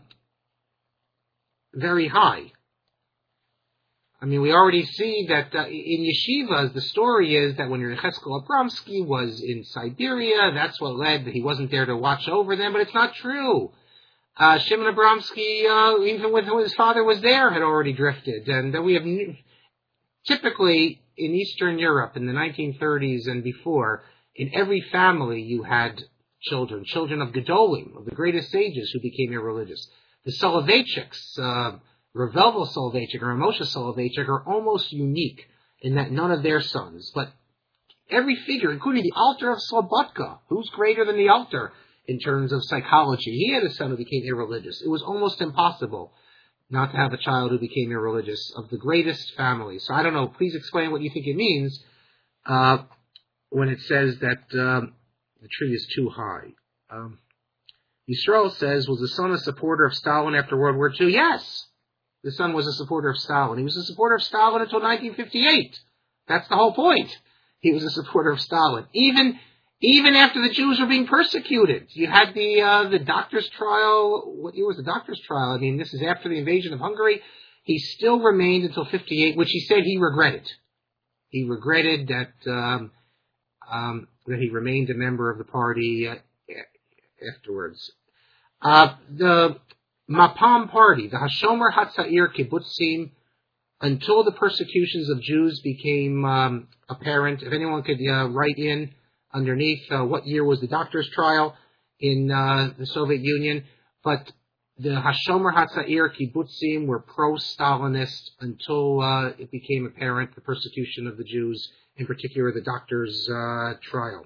S1: very high? I mean, we already see that uh, in yeshivas, the story is that when Yecheskel Abramsky was in Siberia, that's what led that he wasn't there to watch over them, but it's not true. Uh, Shimon Abramsky, uh, even when his father was there, had already drifted. And uh, we have, typically, in Eastern Europe in the nineteen thirties and before, in every family you had children, children of Gedolim, of the greatest sages who became irreligious. The Soloveitchiks, uh, Ravelvo Soloveitchik or Moshe Soloveitchik are almost unique in that none of their sons, but every figure, including the Alter of Slobodka, who's greater than the Alter in terms of psychology, he had a son who became irreligious. It was almost impossible not to have a child who became irreligious of the greatest family. So I don't know, please explain what you think it means uh, when it says that um, the tree is too high. Um, Yisrael says, was the son a supporter of Stalin after World War Two? Yes. The son was a supporter of Stalin. He was a supporter of Stalin until nineteen fifty-eight. That's the whole point. He was a supporter of Stalin. Even even after the Jews were being persecuted. You had the uh, the doctor's trial. What year was the doctor's trial? I mean, this is after the invasion of Hungary. He still remained until fifty-eight, which he said he regretted. He regretted that um, um, that he remained a member of the party uh, afterwards. Uh, the Mapam party, the Hashomer Hatzair Kibbutzim, until the persecutions of Jews became um, apparent. If anyone could uh, write in underneath uh, what year was the doctor's trial in uh, the Soviet Union, but the Hashomer Hatzair Kibbutzim were pro-Stalinist until uh, it became apparent the persecution of the Jews, in particular the doctor's uh, trial.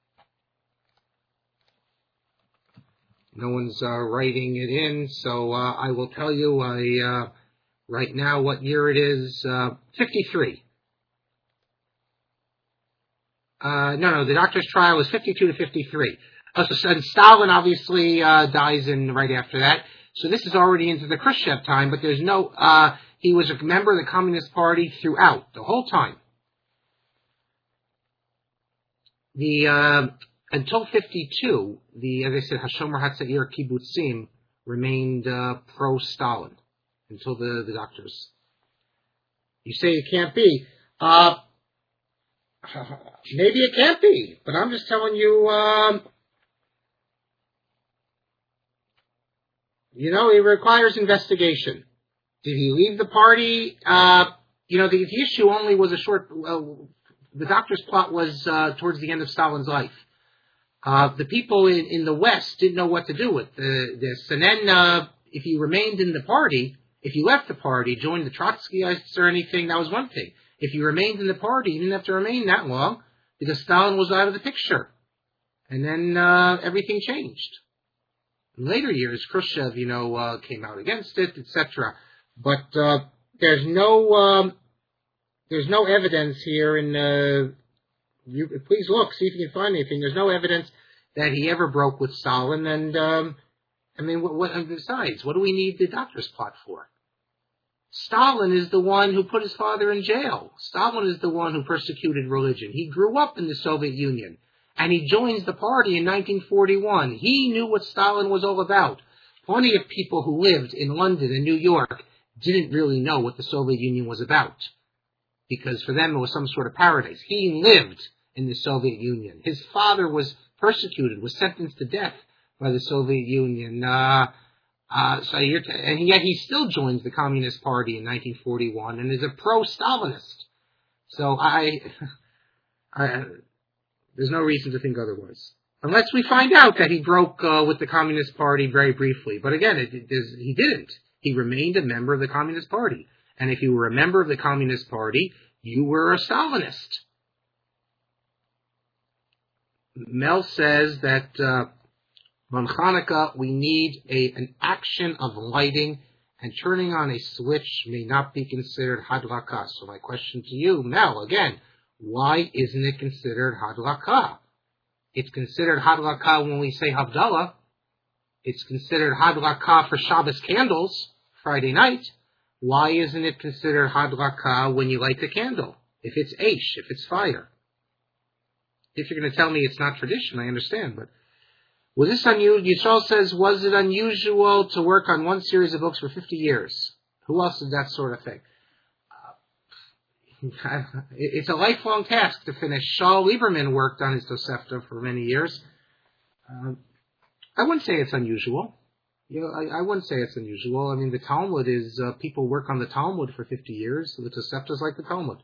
S1: No one's uh, writing it in, so uh, I will tell you I, uh, right now what year it is. Uh, fifty-three. Uh, no, no, the doctor's trial was fifty-two to fifty-three. Oh, so, and Stalin obviously uh, dies in right after that. So this is already into the Khrushchev time, but there's no, uh, he was a member of the Communist Party throughout, the whole time. The, uh, until fifty-two, the, as I said, Hashomer Hatzair Kibbutzim remained uh, pro-Stalin until the, the doctors. You say it can't be. Uh, maybe it can't be, but I'm just telling you, um, you know, it requires investigation. Did he leave the party? Uh, you know, the, the issue only was a short, uh, the doctor's plot was uh, towards the end of Stalin's life. Uh, the people in, in the West didn't know what to do with the, this. And then uh, if you remained in the party, if you left the party, joined the Trotskyists or anything, that was one thing. If you remained in the party, you didn't have to remain that long because Stalin was out of the picture. And then uh, everything changed. In later years, Khrushchev, you know, uh, came out against it, et cetera. But uh, there's no um, there's no evidence here in... Uh, You, please look, see if you can find anything. There's no evidence that he ever broke with Stalin. And, um, I mean, what, what, besides, what do we need the doctor's plot for? Stalin is the one who put his father in jail. Stalin is the one who persecuted religion. He grew up in the Soviet Union, and he joins the party in nineteen forty-one. He knew what Stalin was all about. Plenty of people who lived in London and New York didn't really know what the Soviet Union was about, because for them it was some sort of paradise. He lived in the Soviet Union. His father was persecuted, was sentenced to death by the Soviet Union. Uh, uh, so you're t- and yet he still joins the Communist Party in nineteen forty-one and is a pro-Stalinist. So I, I, there's no reason to think otherwise. Unless we find out that he broke uh, with the Communist Party very briefly. But again, it, it is, he didn't. He remained a member of the Communist Party. And if you were a member of the Communist Party, you were a Stalinist. Mel says that uh, on Hanukkah we need a, an action of lighting, and turning on a switch may not be considered hadlaka. So my question to you, Mel, again, why isn't it considered hadlaka? It's considered hadlaka when we say Havdalah. It's considered hadlaka for Shabbos candles, Friday night. Why isn't it considered hadlaka when you light the candle? If it's eish, if it's fire. If you're going to tell me it's not tradition, I understand, but Was this unusual? Yisrael says, was it unusual to work on one series of books for fifty years? Who else did that sort of thing? Uh, it's a lifelong task to finish. Shaul Lieberman worked on his Tosefta for many years. Uh, I wouldn't say it's unusual. You know, I, I wouldn't say it's unusual. I mean, the Talmud is, uh, people work on the Talmud for fifty years. So the Tosefta is like the Talmud.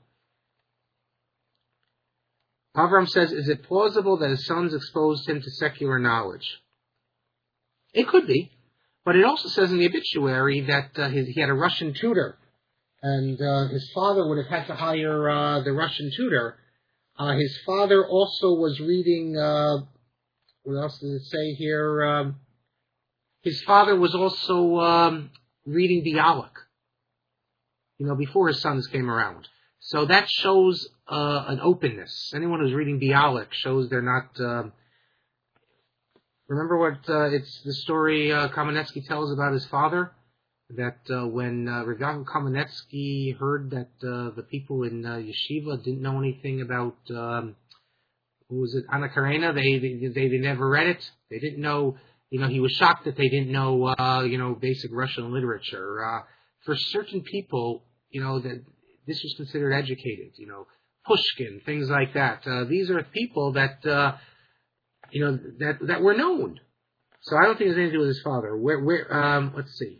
S1: Avram says, is it plausible that his sons exposed him to secular knowledge? It could be. But it also says in the obituary that uh, his, he had a Russian tutor. And uh, his father would have had to hire uh, the Russian tutor. Uh, his father also was reading, uh, what else does it say here? Um, his father was also um, reading Bialik, you know, before his sons came around. So that shows uh, an openness. Anyone who's reading Bialik shows they're not... Uh, remember what uh, it's the story uh, Kamenetsky tells about his father? That uh, when uh, Rav Yaakov Kamenetsky heard that uh, the people in uh, Yeshiva didn't know anything about... Um, what was it? Anna Karenina? They, they, they, they never read it. They didn't know... You know, he was shocked that they didn't know, uh, you know, basic Russian literature. Uh, for certain people, you know, that this was considered educated, you know, Pushkin, things like that. Uh, these are people that, uh, you know, that that were known. So I don't think it has anything to do with his father. Where, where, um, let's see.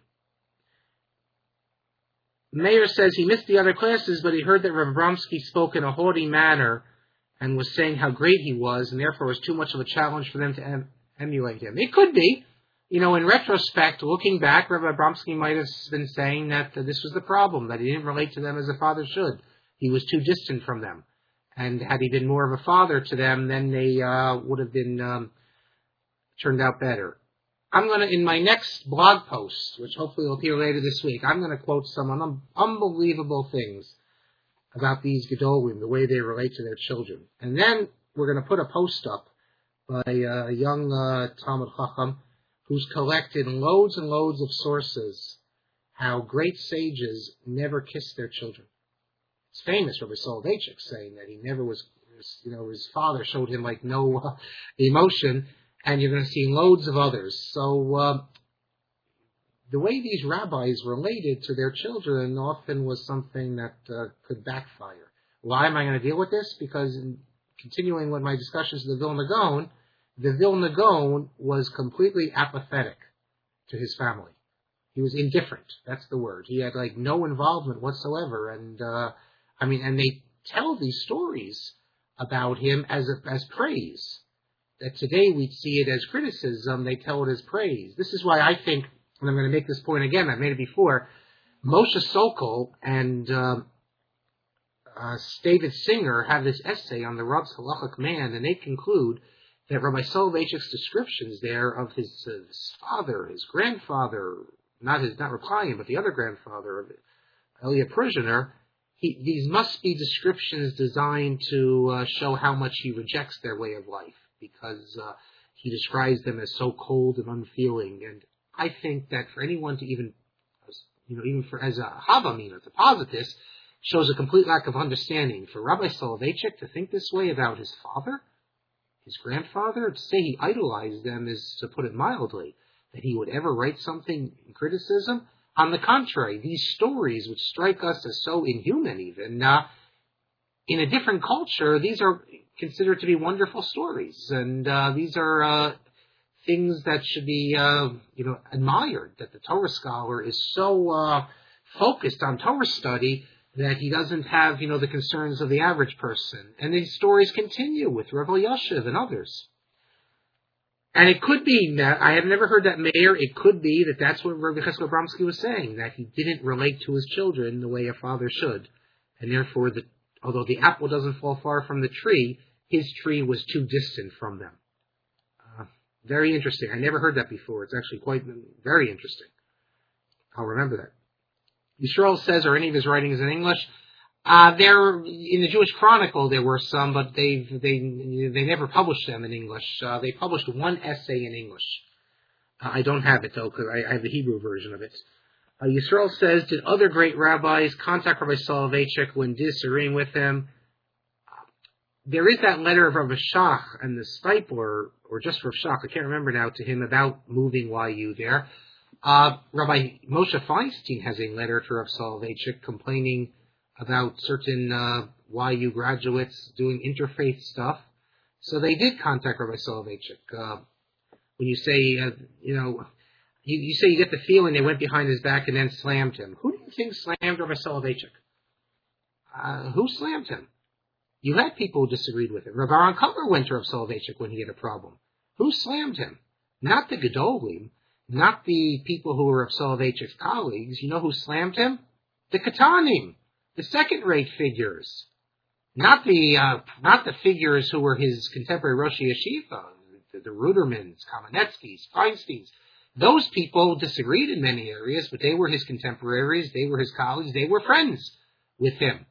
S1: Meir says he missed the other classes, but he heard that Rav Abramsky spoke in a haughty manner and was saying how great he was, and therefore it was too much of a challenge for them to em- emulate him. It could be. You know, in retrospect, looking back, Rabbi Abramsky might have been saying that uh, this was the problem, that he didn't relate to them as a father should. He was too distant from them. And had he been more of a father to them, then they uh, would have been um, turned out better. I'm going to, in my next blog post, which hopefully will appear later this week, I'm going to quote some un- unbelievable things about these Gedolim, the way they relate to their children. And then we're going to put a post up by uh, a young uh, Talmud Chacham who's collected loads and loads of sources how great sages never kissed their children. It's famous, Rabbi Soloveitchik saying that he never was, you know, his father showed him like no uh, emotion, and you're going to see loads of others. So uh, the way these rabbis related to their children often was something that uh, could backfire. Why am I going to deal with this? Because in continuing with my discussions of the Vilna Gaon, the Vilna Gaon was completely apathetic to his family. He was indifferent. That's the word. He had like no involvement whatsoever. And uh, I mean, and they tell these stories about him as a, as praise. That today we see it as criticism. They tell it as praise. This is why I think, and I'm going to make this point again. I've made it before. Moshe Sokol and um, uh, David Singer have this essay on the Rab's halachic man, and they conclude that Rabbi Soloveitchik's descriptions there of his, uh, his father, his grandfather, not his, not Reb Chaim, but the other grandfather, Elia Prizhiner, he, these must be descriptions designed to uh, show how much he rejects their way of life, because uh, he describes them as so cold and unfeeling. And I think that for anyone to even, you know, even for as a Havamina, to posit this, shows a complete lack of understanding. For Rabbi Soloveitchik to think this way about his father, his grandfather, to say he idolized them is, to put it mildly, that he would ever write something in criticism. On the contrary, these stories which strike us as so inhuman even, uh, in a different culture, these are considered to be wonderful stories. And uh, these are uh, things that should be, uh, you know, admired, that the Torah scholar is so uh, focused on Torah study that he doesn't have, you know, the concerns of the average person. And these stories continue with Rav Elyashiv and others. And it could be that, I have never heard that Meir, it could be that that's what Rabbi Cheskel Abramsky was saying, that he didn't relate to his children the way a father should. And therefore, the, although the apple doesn't fall far from the tree, his tree was too distant from them. Uh, very interesting. I never heard that before. It's actually quite very interesting. I'll remember that. Yisrael says, are any of his writings in English? Uh, there, in the Jewish Chronicle, there were some, but they they they never published them in English. Uh, they published one essay in English. Uh, I don't have it though, because I, I have the Hebrew version of it. Uh, Yisrael says, did other great rabbis contact Rabbi Soloveitchik when disagreeing with him? there is that letter of Rav Shach and the Stipe, or, or just Rav Shach, I can't remember now, to him about moving Y U there. Uh, Rabbi Moshe Feinstein has a letter to Rav Soloveitchik complaining about certain uh, Y U graduates doing interfaith stuff. So they did contact Rabbi Soloveitchik. Uh, when you say, uh, you know, you, you say you get the feeling they went behind his back and then slammed him. Who do you think slammed Rabbi Soloveitchik? Uh, who slammed him? You had people who disagreed with him. Rabbi Aaron Kotler went to Rav Soloveitchik when he had a problem. Who slammed him? Not the Gedolim, not the people who were Rav Soloveitchik's colleagues. You know who slammed him? The Katanim, the second-rate figures. Not the uh, not the figures who were his contemporary Rosh Yeshiva, the, the Rudermans, Kamenetskis, Feinsteins. Those people disagreed in many areas, but they were his contemporaries, they were his colleagues, they were friends with him.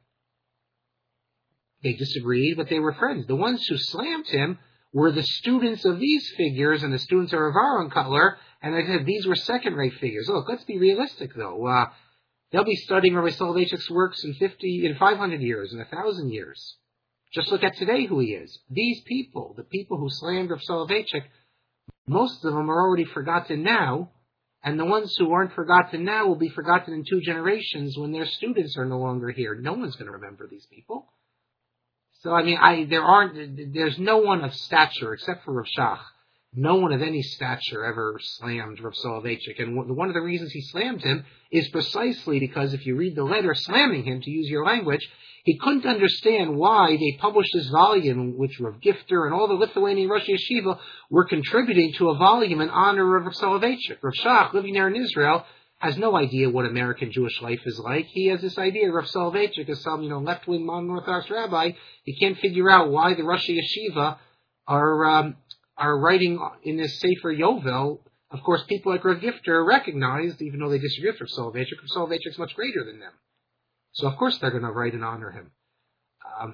S1: They disagreed, but they were friends. The ones who slammed him were the students of these figures and the students of Rav Aaron Kotler, and they said these were second-rate figures. Look, let's be realistic, though. Uh, they'll be studying Rabbi Soloveitchik's works in fifty, in five hundred years, in one thousand years. Just look at today who he is. These people, the people who slammed Rav Soloveitchik, most of them are already forgotten now, and the ones who aren't forgotten now will be forgotten in two generations when their students are no longer here. No one's going to remember these people. So, I mean, I, there aren't, there's no one of stature, except for Rav Shach. No one of any stature ever slammed Rav Soloveitchik. And one of the reasons he slammed him is precisely because if you read the letter slamming him, to use your language, he couldn't understand why they published this volume, which Rav Gifter and all the Lithuanian Rosh Yeshiva were contributing to a volume in honor of Rav Soloveitchik. Rav Shach, living there in Israel, has no idea what American Jewish life is like. He has this idea of Rav Soloveitchik as some, you know, left-wing modern Orthodox rabbi. He can't figure out why the Rosh Yeshiva are um, are writing in this Sefer Yovel. Of course, people like Rav Gifter recognized, even though they disagree with Rav Soloveitchik, Rav Soloveitchik is much greater than them. So, of course, they're going to write and honor him. Um,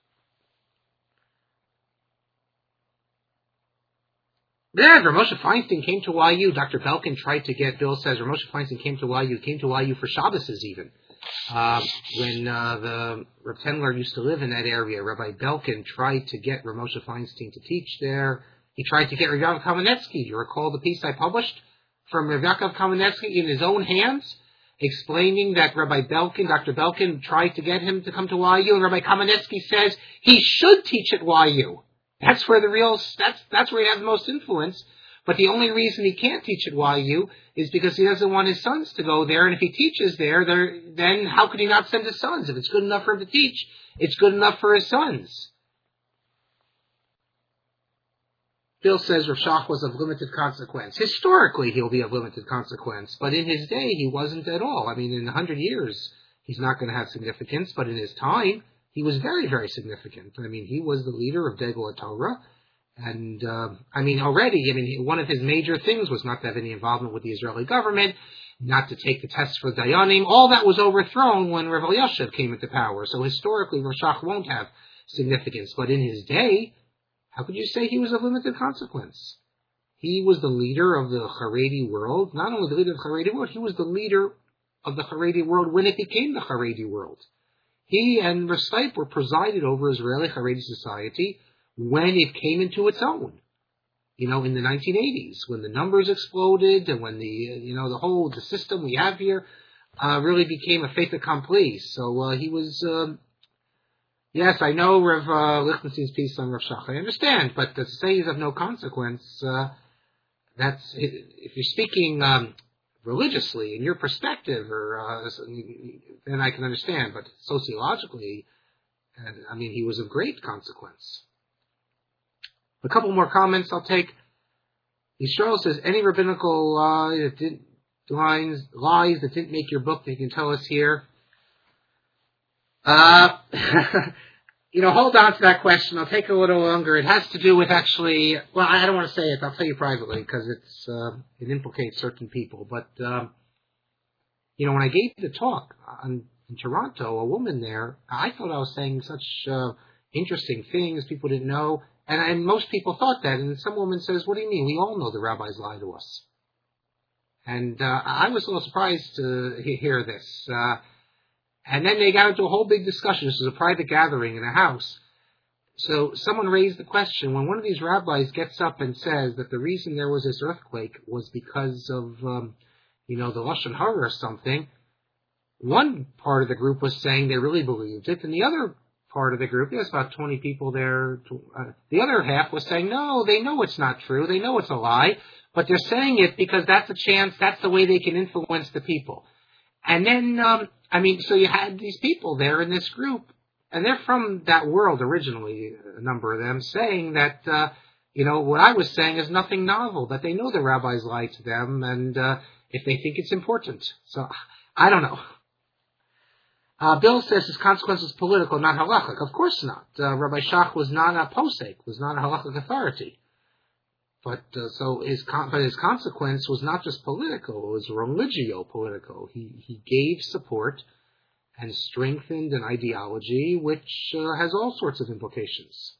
S1: Yeah, Rav Moshe Feinstein came to Y U. Doctor Belkin tried to get, Bill says, Rav Moshe Feinstein came to Y U, came to Y U for Shabbases even. Uh, when uh, the Rav Tendler used to live in that area, Rabbi Belkin tried to get Rav Moshe Feinstein to teach there. He tried to get Rav Yaakov Kamenetsky. Do you recall the piece I published from Rav Yaakov Kamenetsky in his own hands, explaining that Rabbi Belkin, Doctor Belkin, tried to get him to come to Y U, and Rabbi Kamenetsky says he should teach at Y U. That's where the real, that's, that's where he has the most influence. But the only reason he can't teach at Y U is because he doesn't want his sons to go there. And if he teaches there, then how could he not send his sons? If it's good enough for him to teach, it's good enough for his sons. Bill says Rav Shach was of limited consequence. Historically, he'll be of limited consequence. But in his day, he wasn't at all. I mean, in a hundred years, he's not going to have significance. But in his time, he was very, very significant. I mean, he was the leader of Degel Torah. And, uh, I mean, already, I mean, one of his major things was not to have any involvement with the Israeli government, not to take the tests for Dayanim. All that was overthrown when Rav Elyashiv came into power. So historically, Rav Shach won't have significance. But in his day, how could you say he was of limited consequence? He was the leader of the Haredi world. Not only the leader of the Haredi world, he was the leader of the Haredi world when it became the Haredi world. He and Rav Stipe were presided over Israeli Haredi society when it came into its own. You know, in the nineteen eighties, when the numbers exploded and when the, you know, the whole, the system we have here uh, really became a fait accompli. So uh, he was, um, yes, I know Rav uh, Lichtenstein's piece on Rav Shach. I understand, but to say he's of no consequence, uh, that's, if you're speaking um, religiously, in your perspective, or uh, then I can understand. But sociologically, I mean, he was of great consequence. A couple more comments I'll take. Yisrael says, any rabbinical lie that didn't, lines, lies that didn't make your book that you can tell us here? Uh, you know, hold on to that question. I'll take a little longer. It has to do with actually, well, I don't want to say it. I'll tell you privately because it's uh, it implicates certain people. But, um, you know, when I gave the talk on, in Toronto, a woman there, I thought I was saying such uh, interesting things people didn't know. And, and most people thought that. And some woman says, what do you mean? We all know the rabbis lie to us. And uh, I was a little surprised to hear this. Uh, and then they got into a whole big discussion. This was a private gathering in a house. So someone raised the question, when one of these rabbis gets up and says that the reason there was this earthquake was because of, um, you know, the Lashon Hara or something, one part of the group was saying they really believed it, and the other part of the group, there's about twenty people there, uh, the other half was saying, no, they know it's not true, they know it's a lie, but they're saying it because that's a chance, that's the way they can influence the people. And then, um, I mean, so you had these people there in this group, and they're from that world originally, a number of them, saying that, uh, you know, what I was saying is nothing novel, that they know the rabbis lie to them, and uh, if they think it's important. So, I don't know. Uh, Bill says his consequence was political, not halachic. Of course not. Uh, Rabbi Shach was not a posek, was not a halachic authority. But uh, so his con- but his consequence was not just political; it was religio-political. He he gave support and strengthened an ideology which uh, has all sorts of implications.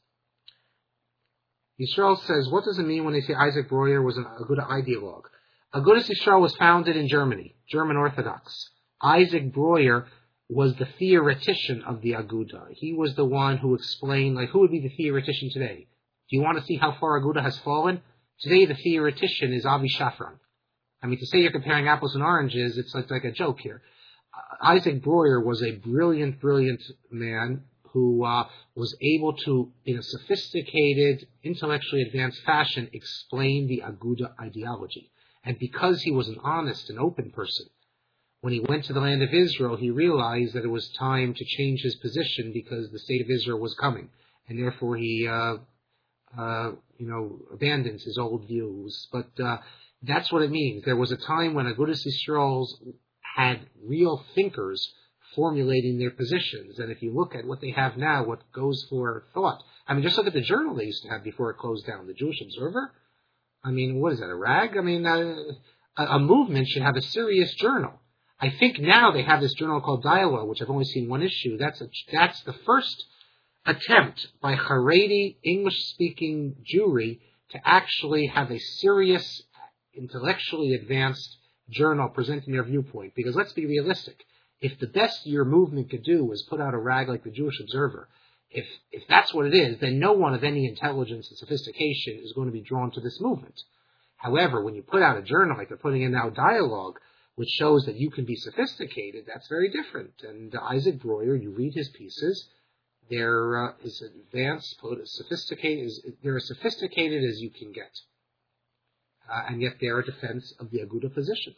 S1: Yisrael says, what does it mean when they say Isaac Breuer was an Aguda ideologue? Agudas Yisrael was founded in Germany, German Orthodox. Isaac Breuer was the theoretician of the Aguda. He was the one who explained, like, who would be the theoretician today? Do you want to see how far Aguda has fallen? Today, the theoretician is Avi Shafran. I mean, to say you're comparing apples and oranges, it's like, like a joke here. Uh, Isaac Breuer was a brilliant, brilliant man who uh, was able to, in a sophisticated, intellectually advanced fashion, explain the Aguda ideology. And because he was an honest and open person, when he went to the land of Israel, he realized that it was time to change his position because the state of Israel was coming. And therefore he, uh, uh, you know, abandoned his old views. But uh, that's what it means. There was a time when Agudas Yisrael had real thinkers formulating their positions. And if you look at what they have now, what goes for thought, I mean, just look at the journal they used to have before it closed down, the Jewish Observer. I mean, what is that, a rag? I mean, uh, a, a movement should have a serious journal. I think now they have this journal called Dialogue, which I've only seen one issue. That's a, that's the first attempt by Haredi English-speaking Jewry to actually have a serious, intellectually advanced journal presenting their viewpoint. Because let's be realistic. If the best your movement could do was put out a rag like the Jewish Observer, if if that's what it is, then no one of any intelligence and sophistication is going to be drawn to this movement. However, when you put out a journal like they're putting in now Dialogue, which shows that you can be sophisticated, that's very different. And uh, Isaac Breuer, you read his pieces, they're uh, as advanced, sophisticated, as, they're as sophisticated as you can get. Uh, and yet they're a defense of the Aguda position.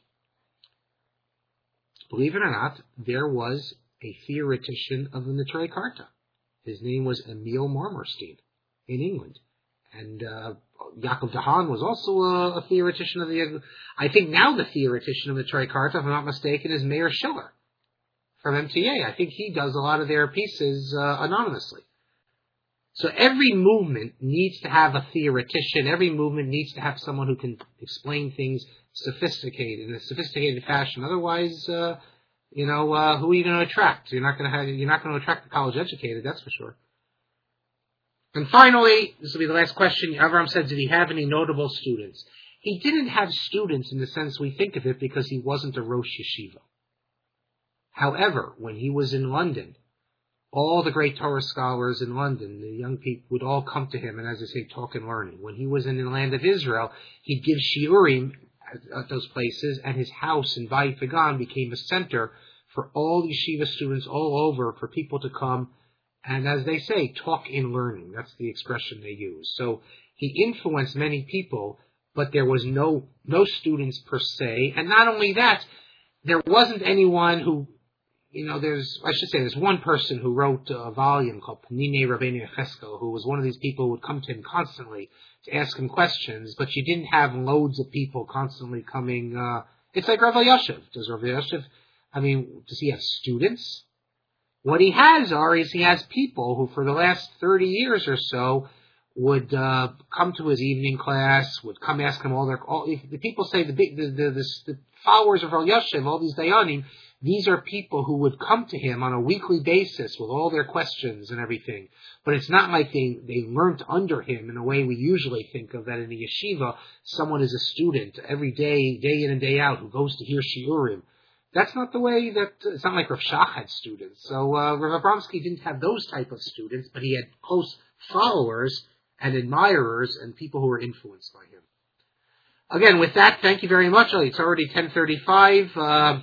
S1: Believe it or not, there was a theoretician of the Mitrei Karta. His name was Emil Marmorstein in England. And uh, Yaakov Dahan was also a, a theoretician of the... I think now the theoretician of the Mitrei Karta, if I'm not mistaken, is Meir Schiller from M T A. I think he does a lot of their pieces uh, anonymously. So every movement needs to have a theoretician. Every movement needs to have someone who can explain things sophisticated, in a sophisticated fashion. Otherwise, uh, you know, uh, who are you going to attract? You're not going to have, you're not going to attract the college educated, that's for sure. And finally, this will be the last question. Avram said, did he have any notable students? He didn't have students in the sense we think of it because he wasn't a Rosh Yeshiva. However, when he was in London, all the great Torah scholars in London, the young people, would all come to him and, as I say, talk and learning. When he was in the land of Israel, he'd give shiurim at, at those places, and his house in Bayit Vegan became a center for all yeshiva students all over for people to come and, as they say, talk in learning. That's the expression they use. So he influenced many people, but there was no no students per se. And not only that, there wasn't anyone who, you know, there's, I should say, there's one person who wrote a volume called Panine Rabbeinu Yecheskel, who was one of these people who would come to him constantly to ask him questions, but you didn't have loads of people constantly coming. Uh, it's like Rav Elyashiv. Does Rav Elyashiv, I mean, does he have students? What he has are, is he has people who for the last thirty years or so would uh, come to his evening class, would come ask him all their, all, the people say the big, the, the, the, the followers of Rav Elyashiv, all these Dayanim, these are people who would come to him on a weekly basis with all their questions and everything. But it's not like they, they learned under him in a way we usually think of that in a yeshiva, someone is a student every day, day in and day out, who goes to hear shiurim. That's not the way that, it's not like Rav Shach had students. So uh, Rav Abramsky didn't have those type of students, but he had close followers and admirers and people who are influenced by him. Again, with that, thank you very much. It's already ten thirty-five. Uh,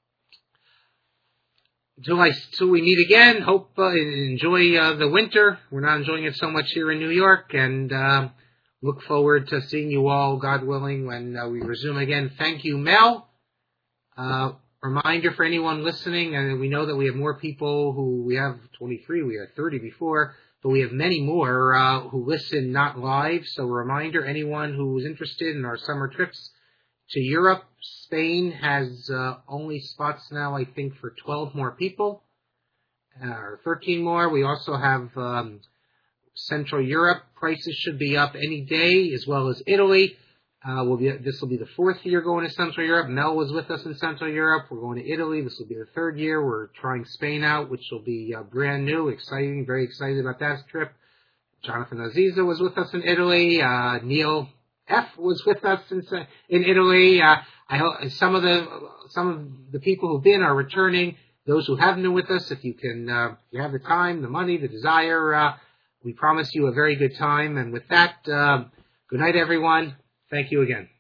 S1: Until, I, until we meet again, hope uh, enjoy uh, the winter. We're not enjoying it so much here in New York, and uh, look forward to seeing you all, God willing, when uh, we resume again. Thank you, Mel. Uh, reminder for anyone listening, and we know that we have more people who we have twenty-three, we had thirty before, but we have many more uh, who listen not live. So a reminder, anyone who is interested in our summer trips to Europe, Spain has uh, only spots now, I think, for twelve more people, uh, or thirteen more. We also have um, Central Europe. Prices should be up any day, as well as Italy. Uh, we'll be, this will be the fourth year going to Central Europe. Mel was with us in Central Europe. We're going to Italy. This will be the third year. We're trying Spain out, which will be uh, brand new, exciting, very excited about that trip. Jonathan Aziza was with us in Italy. Uh, Neil F was with us in, in Italy. Uh, I hope some of the some of the people who've been are returning. Those who haven't been with us, if you can, uh, if you have the time, the money, the desire, uh, we promise you a very good time. And with that, uh, good night, everyone. Thank you again.